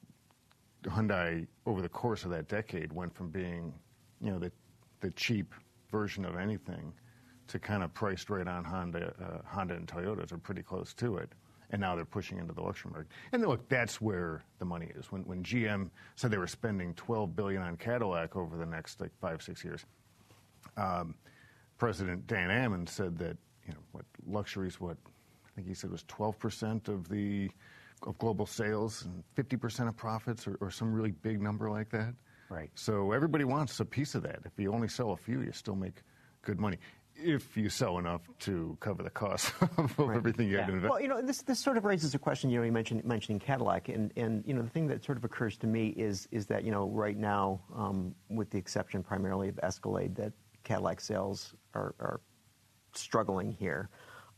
Hyundai over the course of that decade went from being, the cheap version of anything to kind of priced right on Honda and Toyotas are pretty close to it, and now they're pushing into the luxury market. And look, that's where the money is. When GM said they were spending $12 billion on Cadillac over the next 5-6 years, President Dan Ammon said that luxury's I think he said it was 12% of global sales and 50% of profits, or some really big number like that. Right. So everybody wants a piece of that. If you only sell a few, you still make good money, if you sell enough to cover the cost of everything you had to invest. Well, this sort of raises a question. You mentioning Cadillac, and the thing that sort of occurs to me is that right now, with the exception primarily of Escalade, that Cadillac sales are struggling here.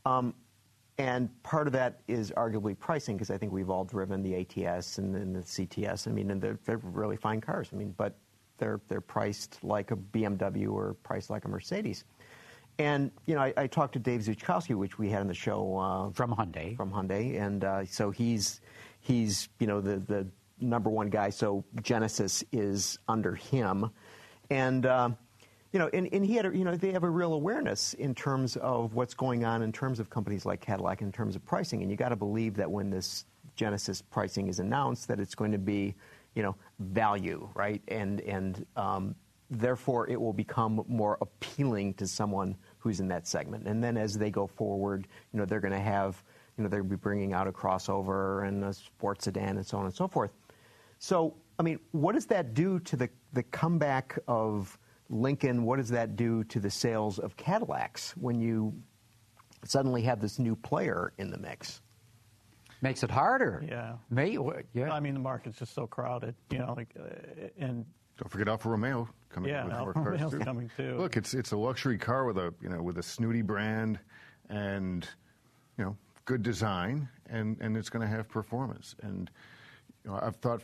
And part of that is arguably pricing, because I think we've all driven the ATS and the CTS. And they're really fine cars. But they're priced like a BMW or priced like a Mercedes. And I talked to Dave Zuchkowski, which we had on the show from Hyundai, and so he's the number one guy. So Genesis is under him, and. And he had, they have a real awareness in terms of what's going on in terms of companies like Cadillac in terms of pricing. And you got to believe that when this Genesis pricing is announced, that it's going to be, value, right? And therefore, it will become more appealing to someone who's in that segment. And then as they go forward, they're going to have, they'll be bringing out a crossover and a sports sedan and so on and so forth. So, what does that do to the comeback of Lincoln? What does that do to the sales of Cadillacs when you suddenly have this new player in the mix? Makes it harder. Yeah. Yeah. The market's just so crowded, and don't forget Alfa Romeo coming. Yeah, Alfa Romeo's coming too. Look, it's a luxury car with a snooty brand and good design, and it's going to have performance. And I've thought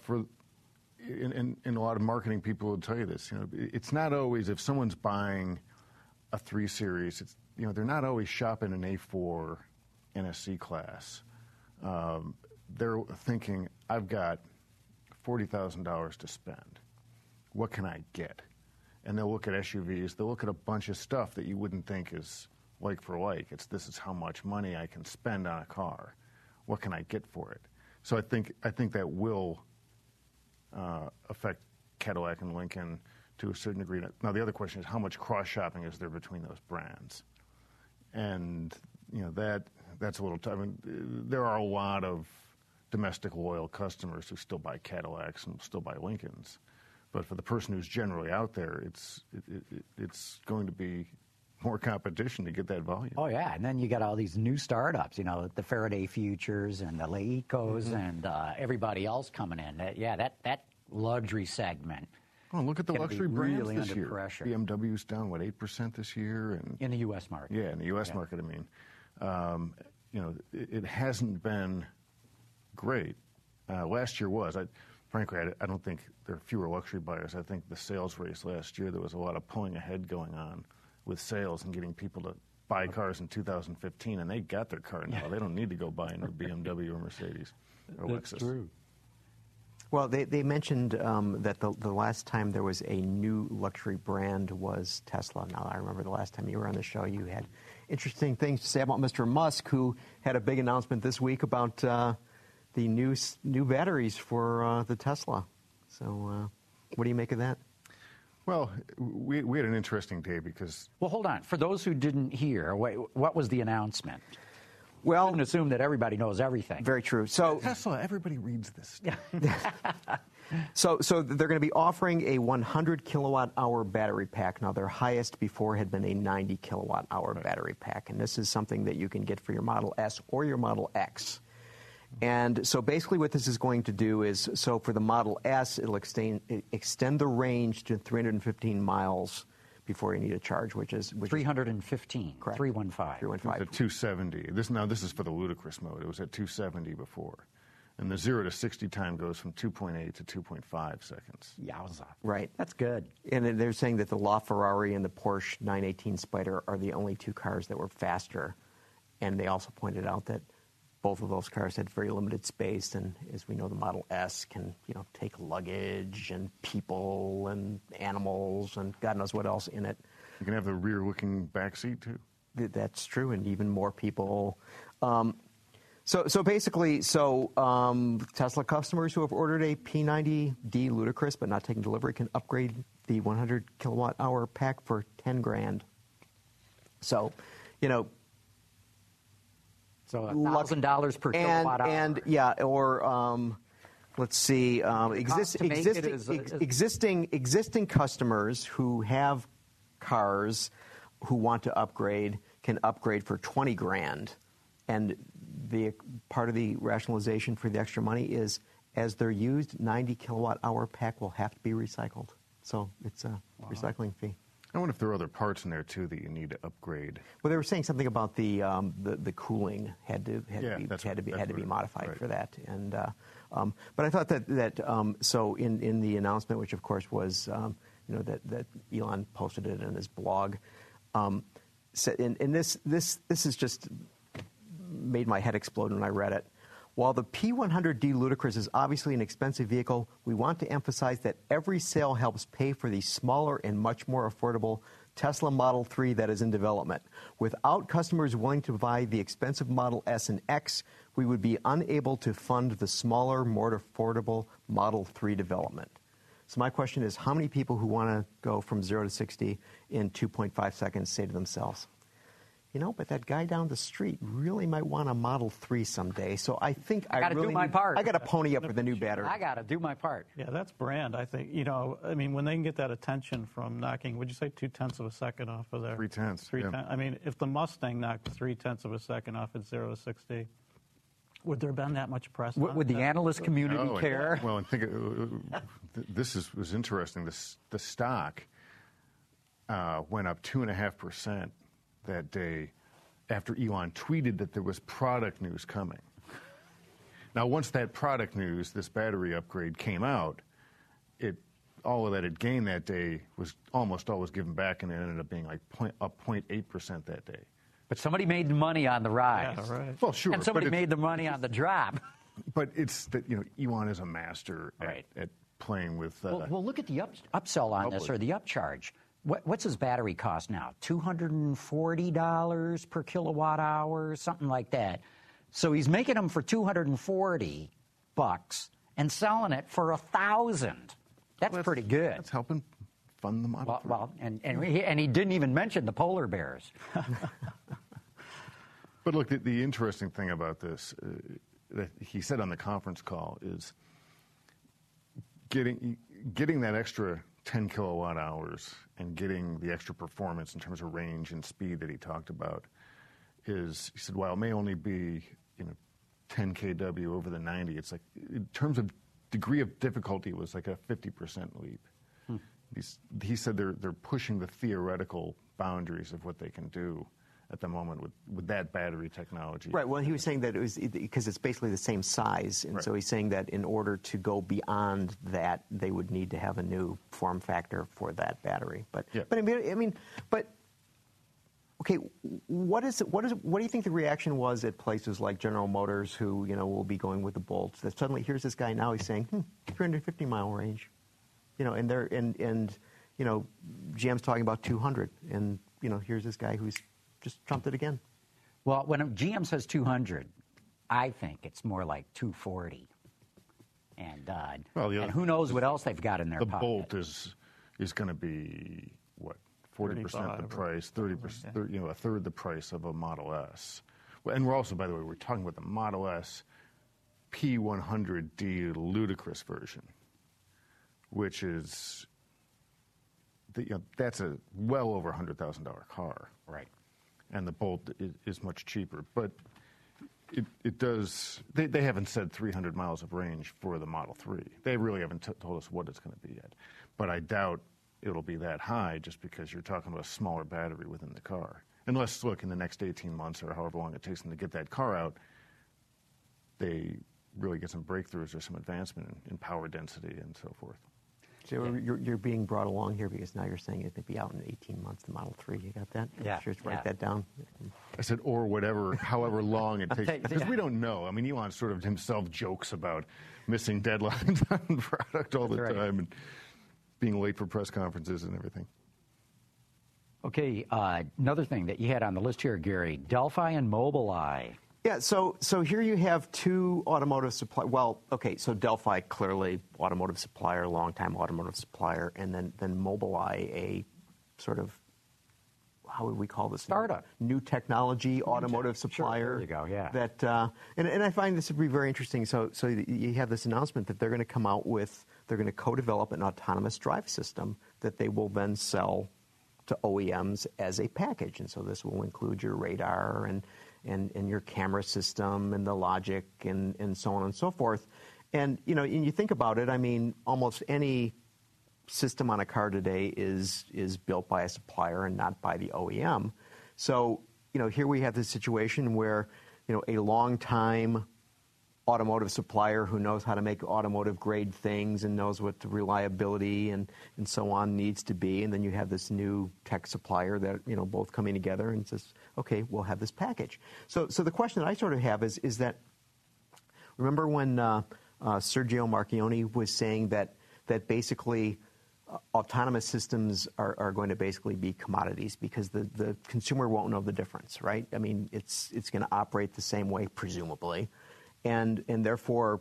in a lot of marketing people will tell you this. It's not always, if someone's buying a 3 Series, it's they're not always shopping an A4 NSC class. They're thinking, I've got $40,000 to spend. What can I get? And they'll look at SUVs. They'll look at a bunch of stuff that you wouldn't think is like for like. This is how much money I can spend on a car. What can I get for it? So I think that will affect Cadillac and Lincoln to a certain degree. Now, the other question is, how much cross-shopping is there between those brands? And, that's a little tough. There are a lot of domestic loyal customers who still buy Cadillacs and still buy Lincolns. But for the person who's generally out there, it's going to be more competition to get that volume. Oh, yeah. And then you got all these new startups, the Faraday Futures and the Leicos and everybody else coming in. That luxury segment. Oh, look at the luxury brands really this under year. Pressure. BMW's down, 8% this year? And in the U.S. market. Yeah, in the U.S. market, it hasn't been great. Last year was. Frankly, I don't think there are fewer luxury buyers. I think the sales race last year, there was a lot of pulling ahead going on with sales and getting people to buy cars in 2015, and they got their car now. They don't need to go buy a new BMW or Mercedes or That's Lexus. True. Well, they mentioned that the last time there was a new luxury brand was Tesla. Now, I remember the last time you were on the show, you had interesting things to say about Mr. Musk, who had a big announcement this week about the new batteries for the Tesla. So what do you make of that? Well, we had an interesting day because... Well, hold on. For those who didn't hear, what was the announcement? Well, I shouldn't assume that everybody knows everything. Very true. So Tesla, everybody reads this. So they're going to be offering a 100 kilowatt-hour battery pack. Now, their highest before had been a 90 kilowatt-hour battery pack, and this is something that you can get for your Model S or your Model X. And so basically what this is going to do is, so for the Model S, it'll extend the range to 315 miles before you need a charge, which is 315, correct. 315. 315. At 270. This is for the ludicrous mode. It was at 270 before. And the 0 to 60 time goes from 2.8 to 2.5 seconds. Yowza. Right. That's good. And they're saying that the LaFerrari and the Porsche 918 Spyder are the only two cars that were faster. And they also pointed out that both of those cars had very limited space, and as we know, the Model S can, take luggage and people and animals and God knows what else in it. You can have the rear-looking back seat too. That's true, and even more people. So basically, Tesla customers who have ordered a P90D Ludicrous but not taking delivery can upgrade the 100 kilowatt-hour pack for $10,000. So, So $1,000 per kilowatt hour. And yeah, or let's see, existing customers who have cars who want to upgrade can upgrade for $20,000, and the part of the rationalization for the extra money is as they're used, 90 kilowatt hour pack will have to be recycled. So it's a recycling fee. I wonder if there are other parts in there too that you need to upgrade. Well, they were saying something about the cooling had to be modified for that, and but I thought that so in the announcement, which of course was that Elon posted it in his blog, and this is just made my head explode when I read it. While the P100D Ludicrous is obviously an expensive vehicle, we want to emphasize that every sale helps pay for the smaller and much more affordable Tesla Model 3 that is in development. Without customers willing to buy the expensive Model S and X, we would be unable to fund the smaller, more affordable Model 3 development. So my question is, how many people who want to go from 0 to 60 in 2.5 seconds say to themselves, but that guy down the street really might want a Model 3 someday. So I think I really do my part. I got to pony up with the new battery. I got to do my part. Yeah, that's brand. I think when they can get that attention from knocking, would you say 0.2 of a second off of there? 0.3. Yeah. I mean, if the Mustang knocked 0.3 of a second off at 0 to 60, would there have been that much press? Would the analyst community care? Well, and think this was interesting. The stock went up 2.5%. That day after Elon tweeted that there was product news coming. Now, once that product news, this battery upgrade came out, all of that it gained that day was almost always given back, and it ended up being like up 0.8% that day. But somebody made the money on the rise. Yeah, right. Well, sure. And somebody made the money on the drop. But it's that, Elon is a master at playing with... well, look at the upsell on this, or the upcharge. What's his battery cost now? $240 per kilowatt hour, something like that. So he's making them for $240 and selling it for $1,000. That's pretty good. That's helping fund the Model 3. Well, and he didn't even mention the polar bears. But look, the interesting thing about this that he said on the conference call is getting that extra 10 kilowatt hours and getting the extra performance in terms of range and speed that he talked about is, he said, while it may only be 10 kW over the 90, it's like, in terms of degree of difficulty, it was like a 50% leap. He said they're pushing the theoretical boundaries of what they can do at the moment with that battery technology. Right. Well, he was saying that it was because it's basically the same size, and so he's saying that in order to go beyond that, they would need to have a new form factor for that battery. But okay, what do you think the reaction was at places like General Motors, who will be going with the Bolts? That suddenly here's this guy now, he's saying 350 mile range, and GM's talking about 200, and here's this guy who's just trumped it again. Well, when GM says 200, I think it's more like 240. And and who knows what else they've got in their pocket. The Bolt is going to be, what, 40% the price, 30%, a third the price of a Model S. And we're also, by the way, we're talking about the Model S P100D ludicrous version. which is, that's a well over $100,000 car. Right. And the Bolt is much cheaper. But it does, they haven't said 300 miles of range for the Model 3. They really haven't told us what it's going to be yet. But I doubt it'll be that high just because you're talking about a smaller battery within the car. Unless, look, in the next 18 months or however long it takes them to get that car out, they really get some breakthroughs or some advancement in power density and so forth. So you're being brought along here because now you're saying it could be out in 18 months, the Model 3. You got that? Yeah. Just write that down. I said, or whatever, however long it takes. Because we don't know. I mean, Elon sort of himself jokes about missing deadlines on product all the time and being late for press conferences and everything. Okay, another thing that you had on the list here, Gary, Delphi and Mobileye. Yeah, so here you have two automotive suppliers. Well, okay, so Delphi, clearly automotive supplier, longtime automotive supplier, and then Mobileye, a sort of, how would we call this? Startup. New technology automotive supplier. Sure, there you go, yeah. That, and I find this to be very interesting. So you have this announcement that they're going to come out with, they're going to co-develop an autonomous drive system that they will then sell to OEMs as a package. And so this will include your radar and your camera system and the logic and so on and so forth. And, and you think about it, I mean, almost any system on a car today is built by a supplier and not by the OEM. So, here we have this situation where, a long-time automotive supplier who knows how to make automotive grade things and knows what the reliability and so on needs to be. And then you have this new tech supplier that, both coming together and says, okay, we'll have this package. So the question that I sort of have is that, remember when Sergio Marchionne was saying that basically autonomous systems are going to basically be commodities because the consumer won't know the difference, right? I mean, it's going to operate the same way, presumably. And therefore,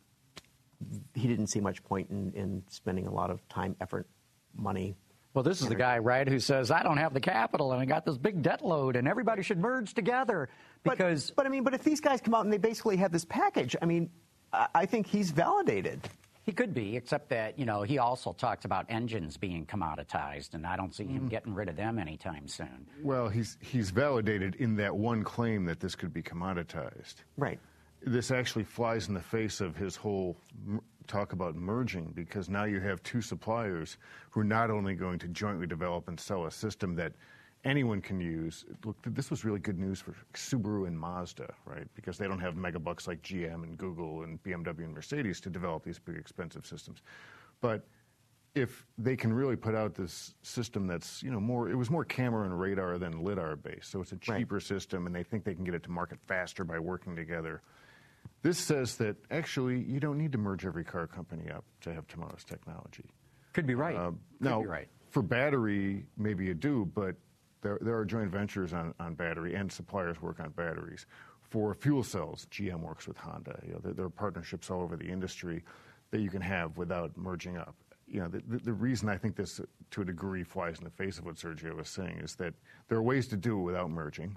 he didn't see much point in spending a lot of time, effort, money. Well, this is the guy, right, who says, I don't have the capital and I got this big debt load and everybody should merge together because... But if these guys come out and they basically have this package, I mean, I think he's validated. He could be, except that, he also talks about engines being commoditized, and I don't see him getting rid of them anytime soon. Well, he's validated in that one claim that this could be commoditized. Right. This actually flies in the face of his whole talk about merging, because now you have two suppliers who are not only going to jointly develop and sell a system that anyone can use. Look, this was really good news for Subaru and Mazda, right? Because they don't have megabucks like GM and Google and BMW and Mercedes to develop these big, expensive systems. But if they can really put out this system that's, it was more camera and radar than lidar based, so it's a cheaper system, and they think they can get it to market faster by working together. This says that actually you don't need to merge every car company up to have tomorrow's technology. Could be right. Now, for battery, maybe you do, but there are joint ventures on battery, and suppliers work on batteries. For fuel cells, GM works with Honda. There are partnerships all over the industry that you can have without merging up. The reason I think this, to a degree, flies in the face of what Sergio was saying is that there are ways to do it without merging.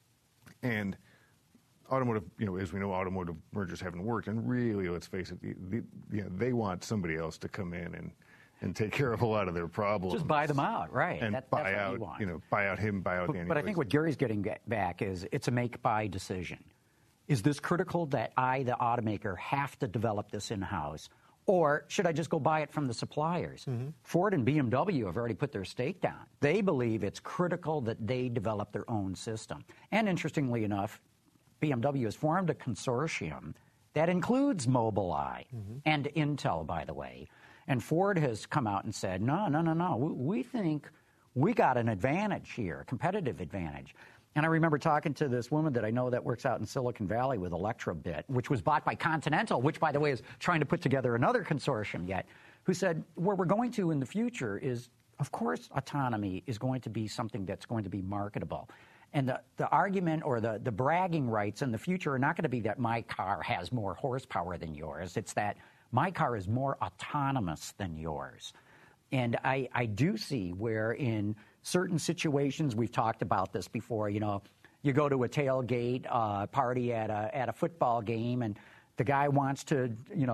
And automotive, as we know, automotive mergers haven't worked. And really, let's face it, they want somebody else to come in and take care of a lot of their problems. Just buy them out, right? And buy out, buy out him, buy out the But I think what Gary's getting back is it's a make-buy decision. Is this critical that I, the automaker, have to develop this in-house? Or should I just go buy it from the suppliers? Mm-hmm. Ford and BMW have already put their stake down. They believe it's critical that they develop their own system. And interestingly enough, BMW has formed a consortium that includes Mobileye and Intel, by the way. And Ford has come out and said, no. We think we got an advantage here, a competitive advantage. And I remember talking to this woman that I know that works out in Silicon Valley with Electrobit, which was bought by Continental, which, by the way, is trying to put together another consortium yet, who said, where we're going to in the future is, of course, autonomy is going to be something that's going to be marketable. And the argument or the bragging rights in the future are not going to be that my car has more horsepower than yours. It's that my car is more autonomous than yours. And I do see where in certain situations, we've talked about this before, you go to a tailgate party at a football game and the guy wants to,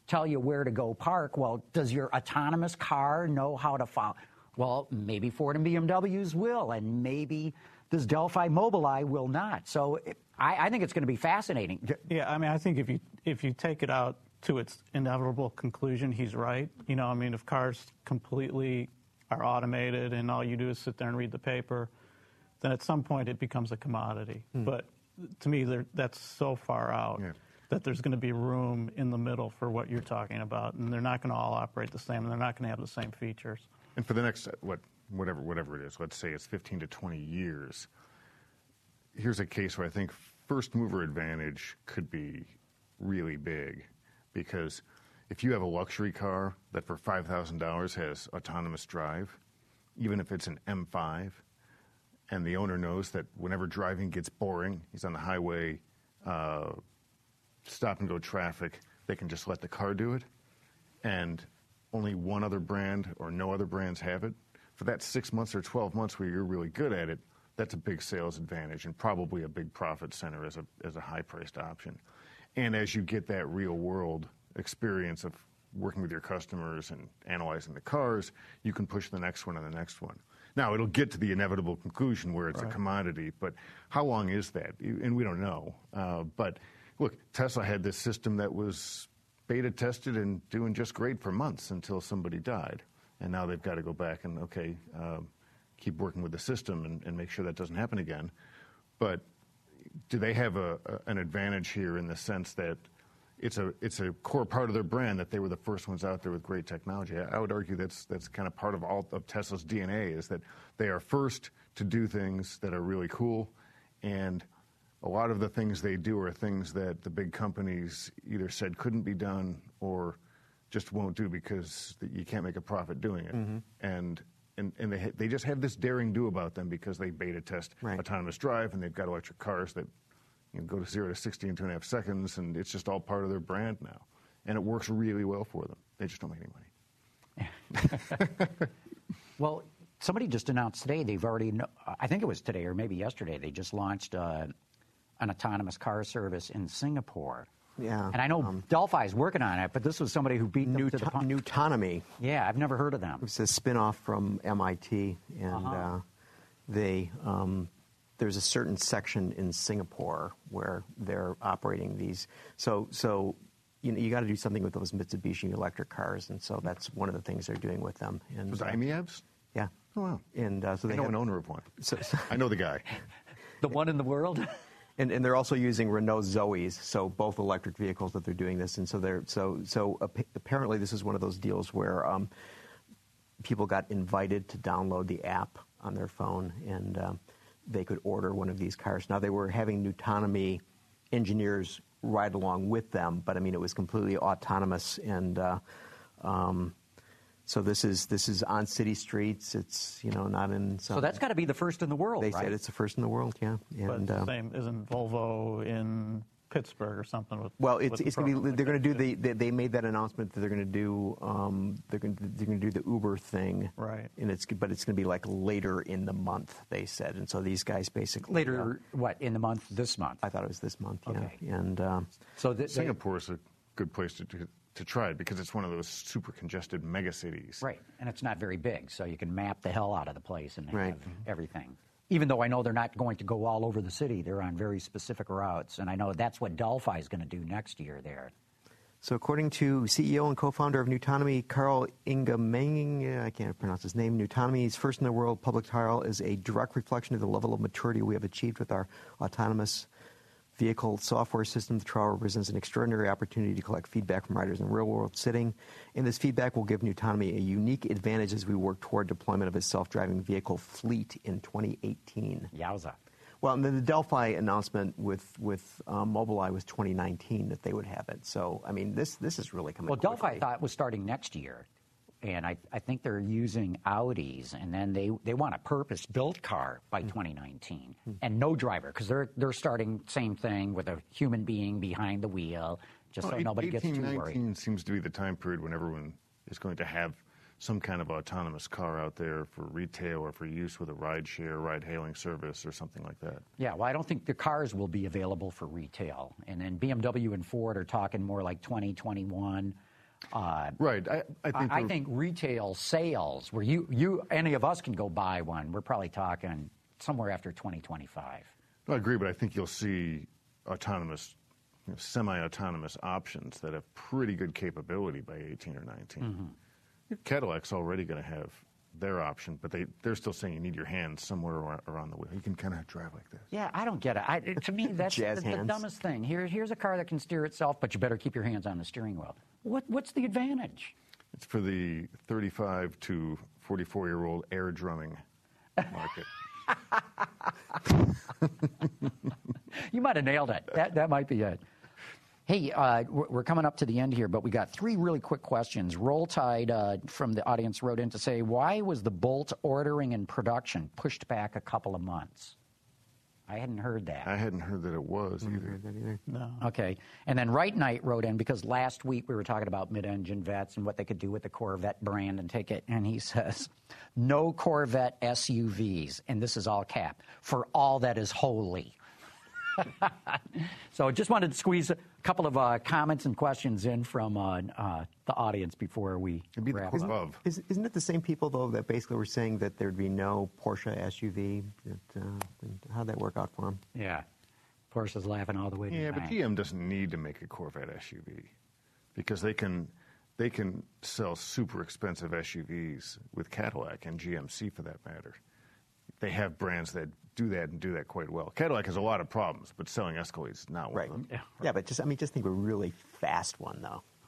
tell you where to go park. Well, does your autonomous car know how to follow? Well, maybe Ford and BMWs will, and maybe this Delphi Mobileye will not. So I think it's going to be fascinating. Yeah, I mean, I think if you take it out to its inevitable conclusion, he's right. You know, I mean, if cars completely are automated and all you do is sit there and read the paper, then at some point it becomes a commodity. But to me, that's so far out that there's going to be room in the middle for what you're talking about, and they're not going to all operate the same, and they're not going to have the same features. And for the next, whatever it is, let's say it's 15 to 20 years, here's a case where I think first mover advantage could be really big, because if you have a luxury car that for $5,000 has autonomous drive, even if it's an M5, and the owner knows that whenever driving gets boring, he's on the highway, stop-and-go traffic, they can just let the car do it, and only one other brand or no other brands have it. For that 6 months or 12 months where you're really good at it, that's a big sales advantage and probably a big profit center as a high-priced option. And as you get that real-world experience of working with your customers and analyzing the cars, you can push the next one and the next one. Now, it'll get to the inevitable conclusion where it's a commodity, but how long is that? And we don't know. But look, Tesla had this system that was beta tested and doing just great for months until somebody died. And now they've got to go back and, keep working with the system and make sure that doesn't happen again. But do they have an advantage here in the sense that it's a core part of their brand that they were the first ones out there with great technology? I would argue that's kind of part of all of Tesla's DNA, is that they are first to do things that are really cool, and a lot of the things they do are things that the big companies either said couldn't be done or just won't do because you can't make a profit doing it. And they just have this daring do about them because they beta test autonomous drive, and they've got electric cars that go to 0 to 60 in 2.5 seconds, and it's just all part of their brand now. And it works really well for them. They just don't make any money. Well, somebody just announced today they've already, I think it was today or maybe yesterday, they just launched an autonomous car service in Singapore. Yeah. And I know Delphi's working on it, but this was somebody who beat them to the punch. Nutonomy. Yeah, I've never heard of them. It's a spin-off from MIT, and there's a certain section in Singapore where they're operating these. So you got to do something with those Mitsubishi electric cars, and so that's one of the things they're doing with them. And was IMEABs? Yeah. Oh, wow. And so they know have an owner of one. I know the guy. The one in the world? And they're also using Renault Zoes, so both electric vehicles that they're doing this. And so apparently this is one of those deals where people got invited to download the app on their phone, and they could order one of these cars. Now, they were having Nutonomy engineers ride along with them, but I mean, it was completely autonomous, and so this is on city streets. It's not in. So that's got to be the first in the world. They right? said it's the first in the world, yeah. And, but same isn't Volvo in Pittsburgh or something? It's going to be. They're going to do They made that announcement that they're going to do. They're going to do the Uber thing, right? And it's going to be like later in the month. They said, and so these guys basically later. What in the month? This month? I thought it was this month. Yeah. Okay. And so Singapore is a good place to try it because it's one of those super congested mega cities. Right, and it's not very big, so you can map the hell out of the place and right. have everything. Even though I know they're not going to go all over the city, they're on very specific routes, and I know that's what Delphi is going to do next year there. So according to CEO and co-founder of Nutonomy, Carl Ingemeng, I can't pronounce his name, Nutonomy's first-in-the-world public trial is a direct reflection of the level of maturity we have achieved with our autonomous vehicle software system. The trial represents an extraordinary opportunity to collect feedback from riders in a real-world setting, and this feedback will give Nutonomy a unique advantage as we work toward deployment of a self-driving vehicle fleet in 2018. Yowza. Well, and then the Delphi announcement with Mobileye was 2019 that they would have it. So, I mean, this is really coming quickly. Delphi I thought was starting next year, and I think they're using Audis, and then they want a purpose-built car by 2019, and no driver, because they're starting same thing with a human being behind the wheel, just so nobody gets too worried. 2019 seems to be the time period when everyone is going to have some kind of autonomous car out there for retail or for use with a ride-hailing service or something like that. Yeah, well, I don't think the cars will be available for retail. And then BMW and Ford are talking more like 2021. Right. I think retail sales, where any of us can go buy one, we're probably talking somewhere after 2025. I agree, but I think you'll see autonomous, semi-autonomous options that have pretty good capability by 18 or 19. Mm-hmm. Cadillac's already going to have their option, but they're still saying you need your hands somewhere around the wheel. You can kind of drive like this. Yeah, I don't get it. To me, that's the dumbest thing. Here's a car that can steer itself, but you better keep your hands on the steering wheel. What's the advantage? It's for the 35 to 44-year-old air drumming market. You might have nailed it. That might be it. Hey, we're coming up to the end here, but we got 3 really quick questions. Roll Tide from the audience wrote in to say, why was the Bolt ordering and production pushed back a couple of months? I hadn't heard that. I hadn't heard that it was either. No. Okay. And then Right Knight wrote in, because last week we were talking about mid-engine vets and what they could do with the Corvette brand and take it, and he says, no Corvette SUVs, and this is all cap, for all that is holy. So just wanted to squeeze a couple of comments and questions in from the audience before we wrap up. Isn't it the same people, though, that basically were saying that there'd be no Porsche SUV? How'd that work out for them? Yeah. Porsche's laughing all the way to the bank. But GM doesn't need to make a Corvette SUV because they can sell super expensive SUVs with Cadillac and GMC for that matter. They have brands that do that and do that quite well. Cadillac has a lot of problems, but selling Escalade's not one of them. Yeah, but just think of a really fast one,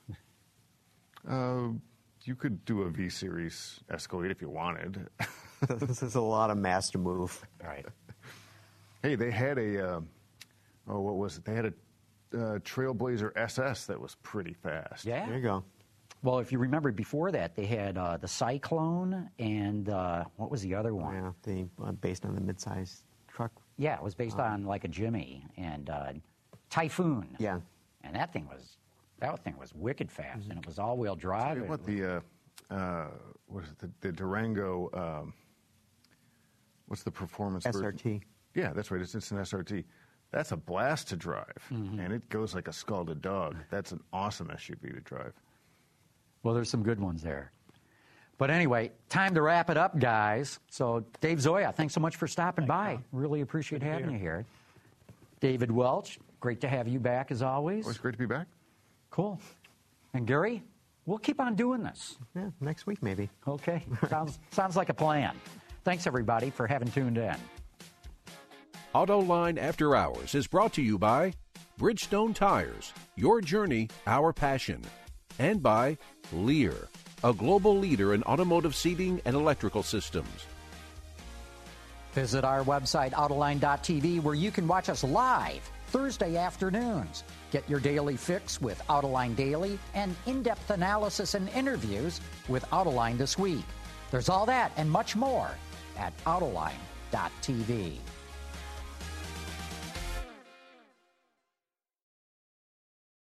though. You could do a V-Series Escalade if you wanted. This is a lot of mass to move. Right. Hey, they had what was it? They had a Trailblazer SS that was pretty fast. Yeah. There you go. Well, if you remember before that, they had the Cyclone and what was the other one? Yeah, based on the midsize truck. Yeah, it was based on like a Jimmy and Typhoon. Yeah. And that thing was wicked fast, and it was all-wheel drive. What what is it? The Durango? What's the performance SRT. version? Yeah, that's right. It's an SRT. That's a blast to drive, and it goes like a scalded dog. That's an awesome SUV to drive. Well, there's some good ones there. But anyway, time to wrap it up, guys. So, Dave Zoya, thanks so much for stopping by. Really appreciate having you here. David Welch, great to have you back as always. Always great to be back. Cool. And Gary, we'll keep on doing this. Yeah, next week maybe. Okay. Sounds like a plan. Thanks, everybody, for having tuned in. AutoLine After Hours is brought to you by Bridgestone Tires, your journey, our passion, and by Lear, a global leader in automotive seating and electrical systems. Visit our website, Autoline.tv, where you can watch us live Thursday afternoons. Get your daily fix with Autoline Daily and in-depth analysis and interviews with Autoline This Week. There's all that and much more at Autoline.tv.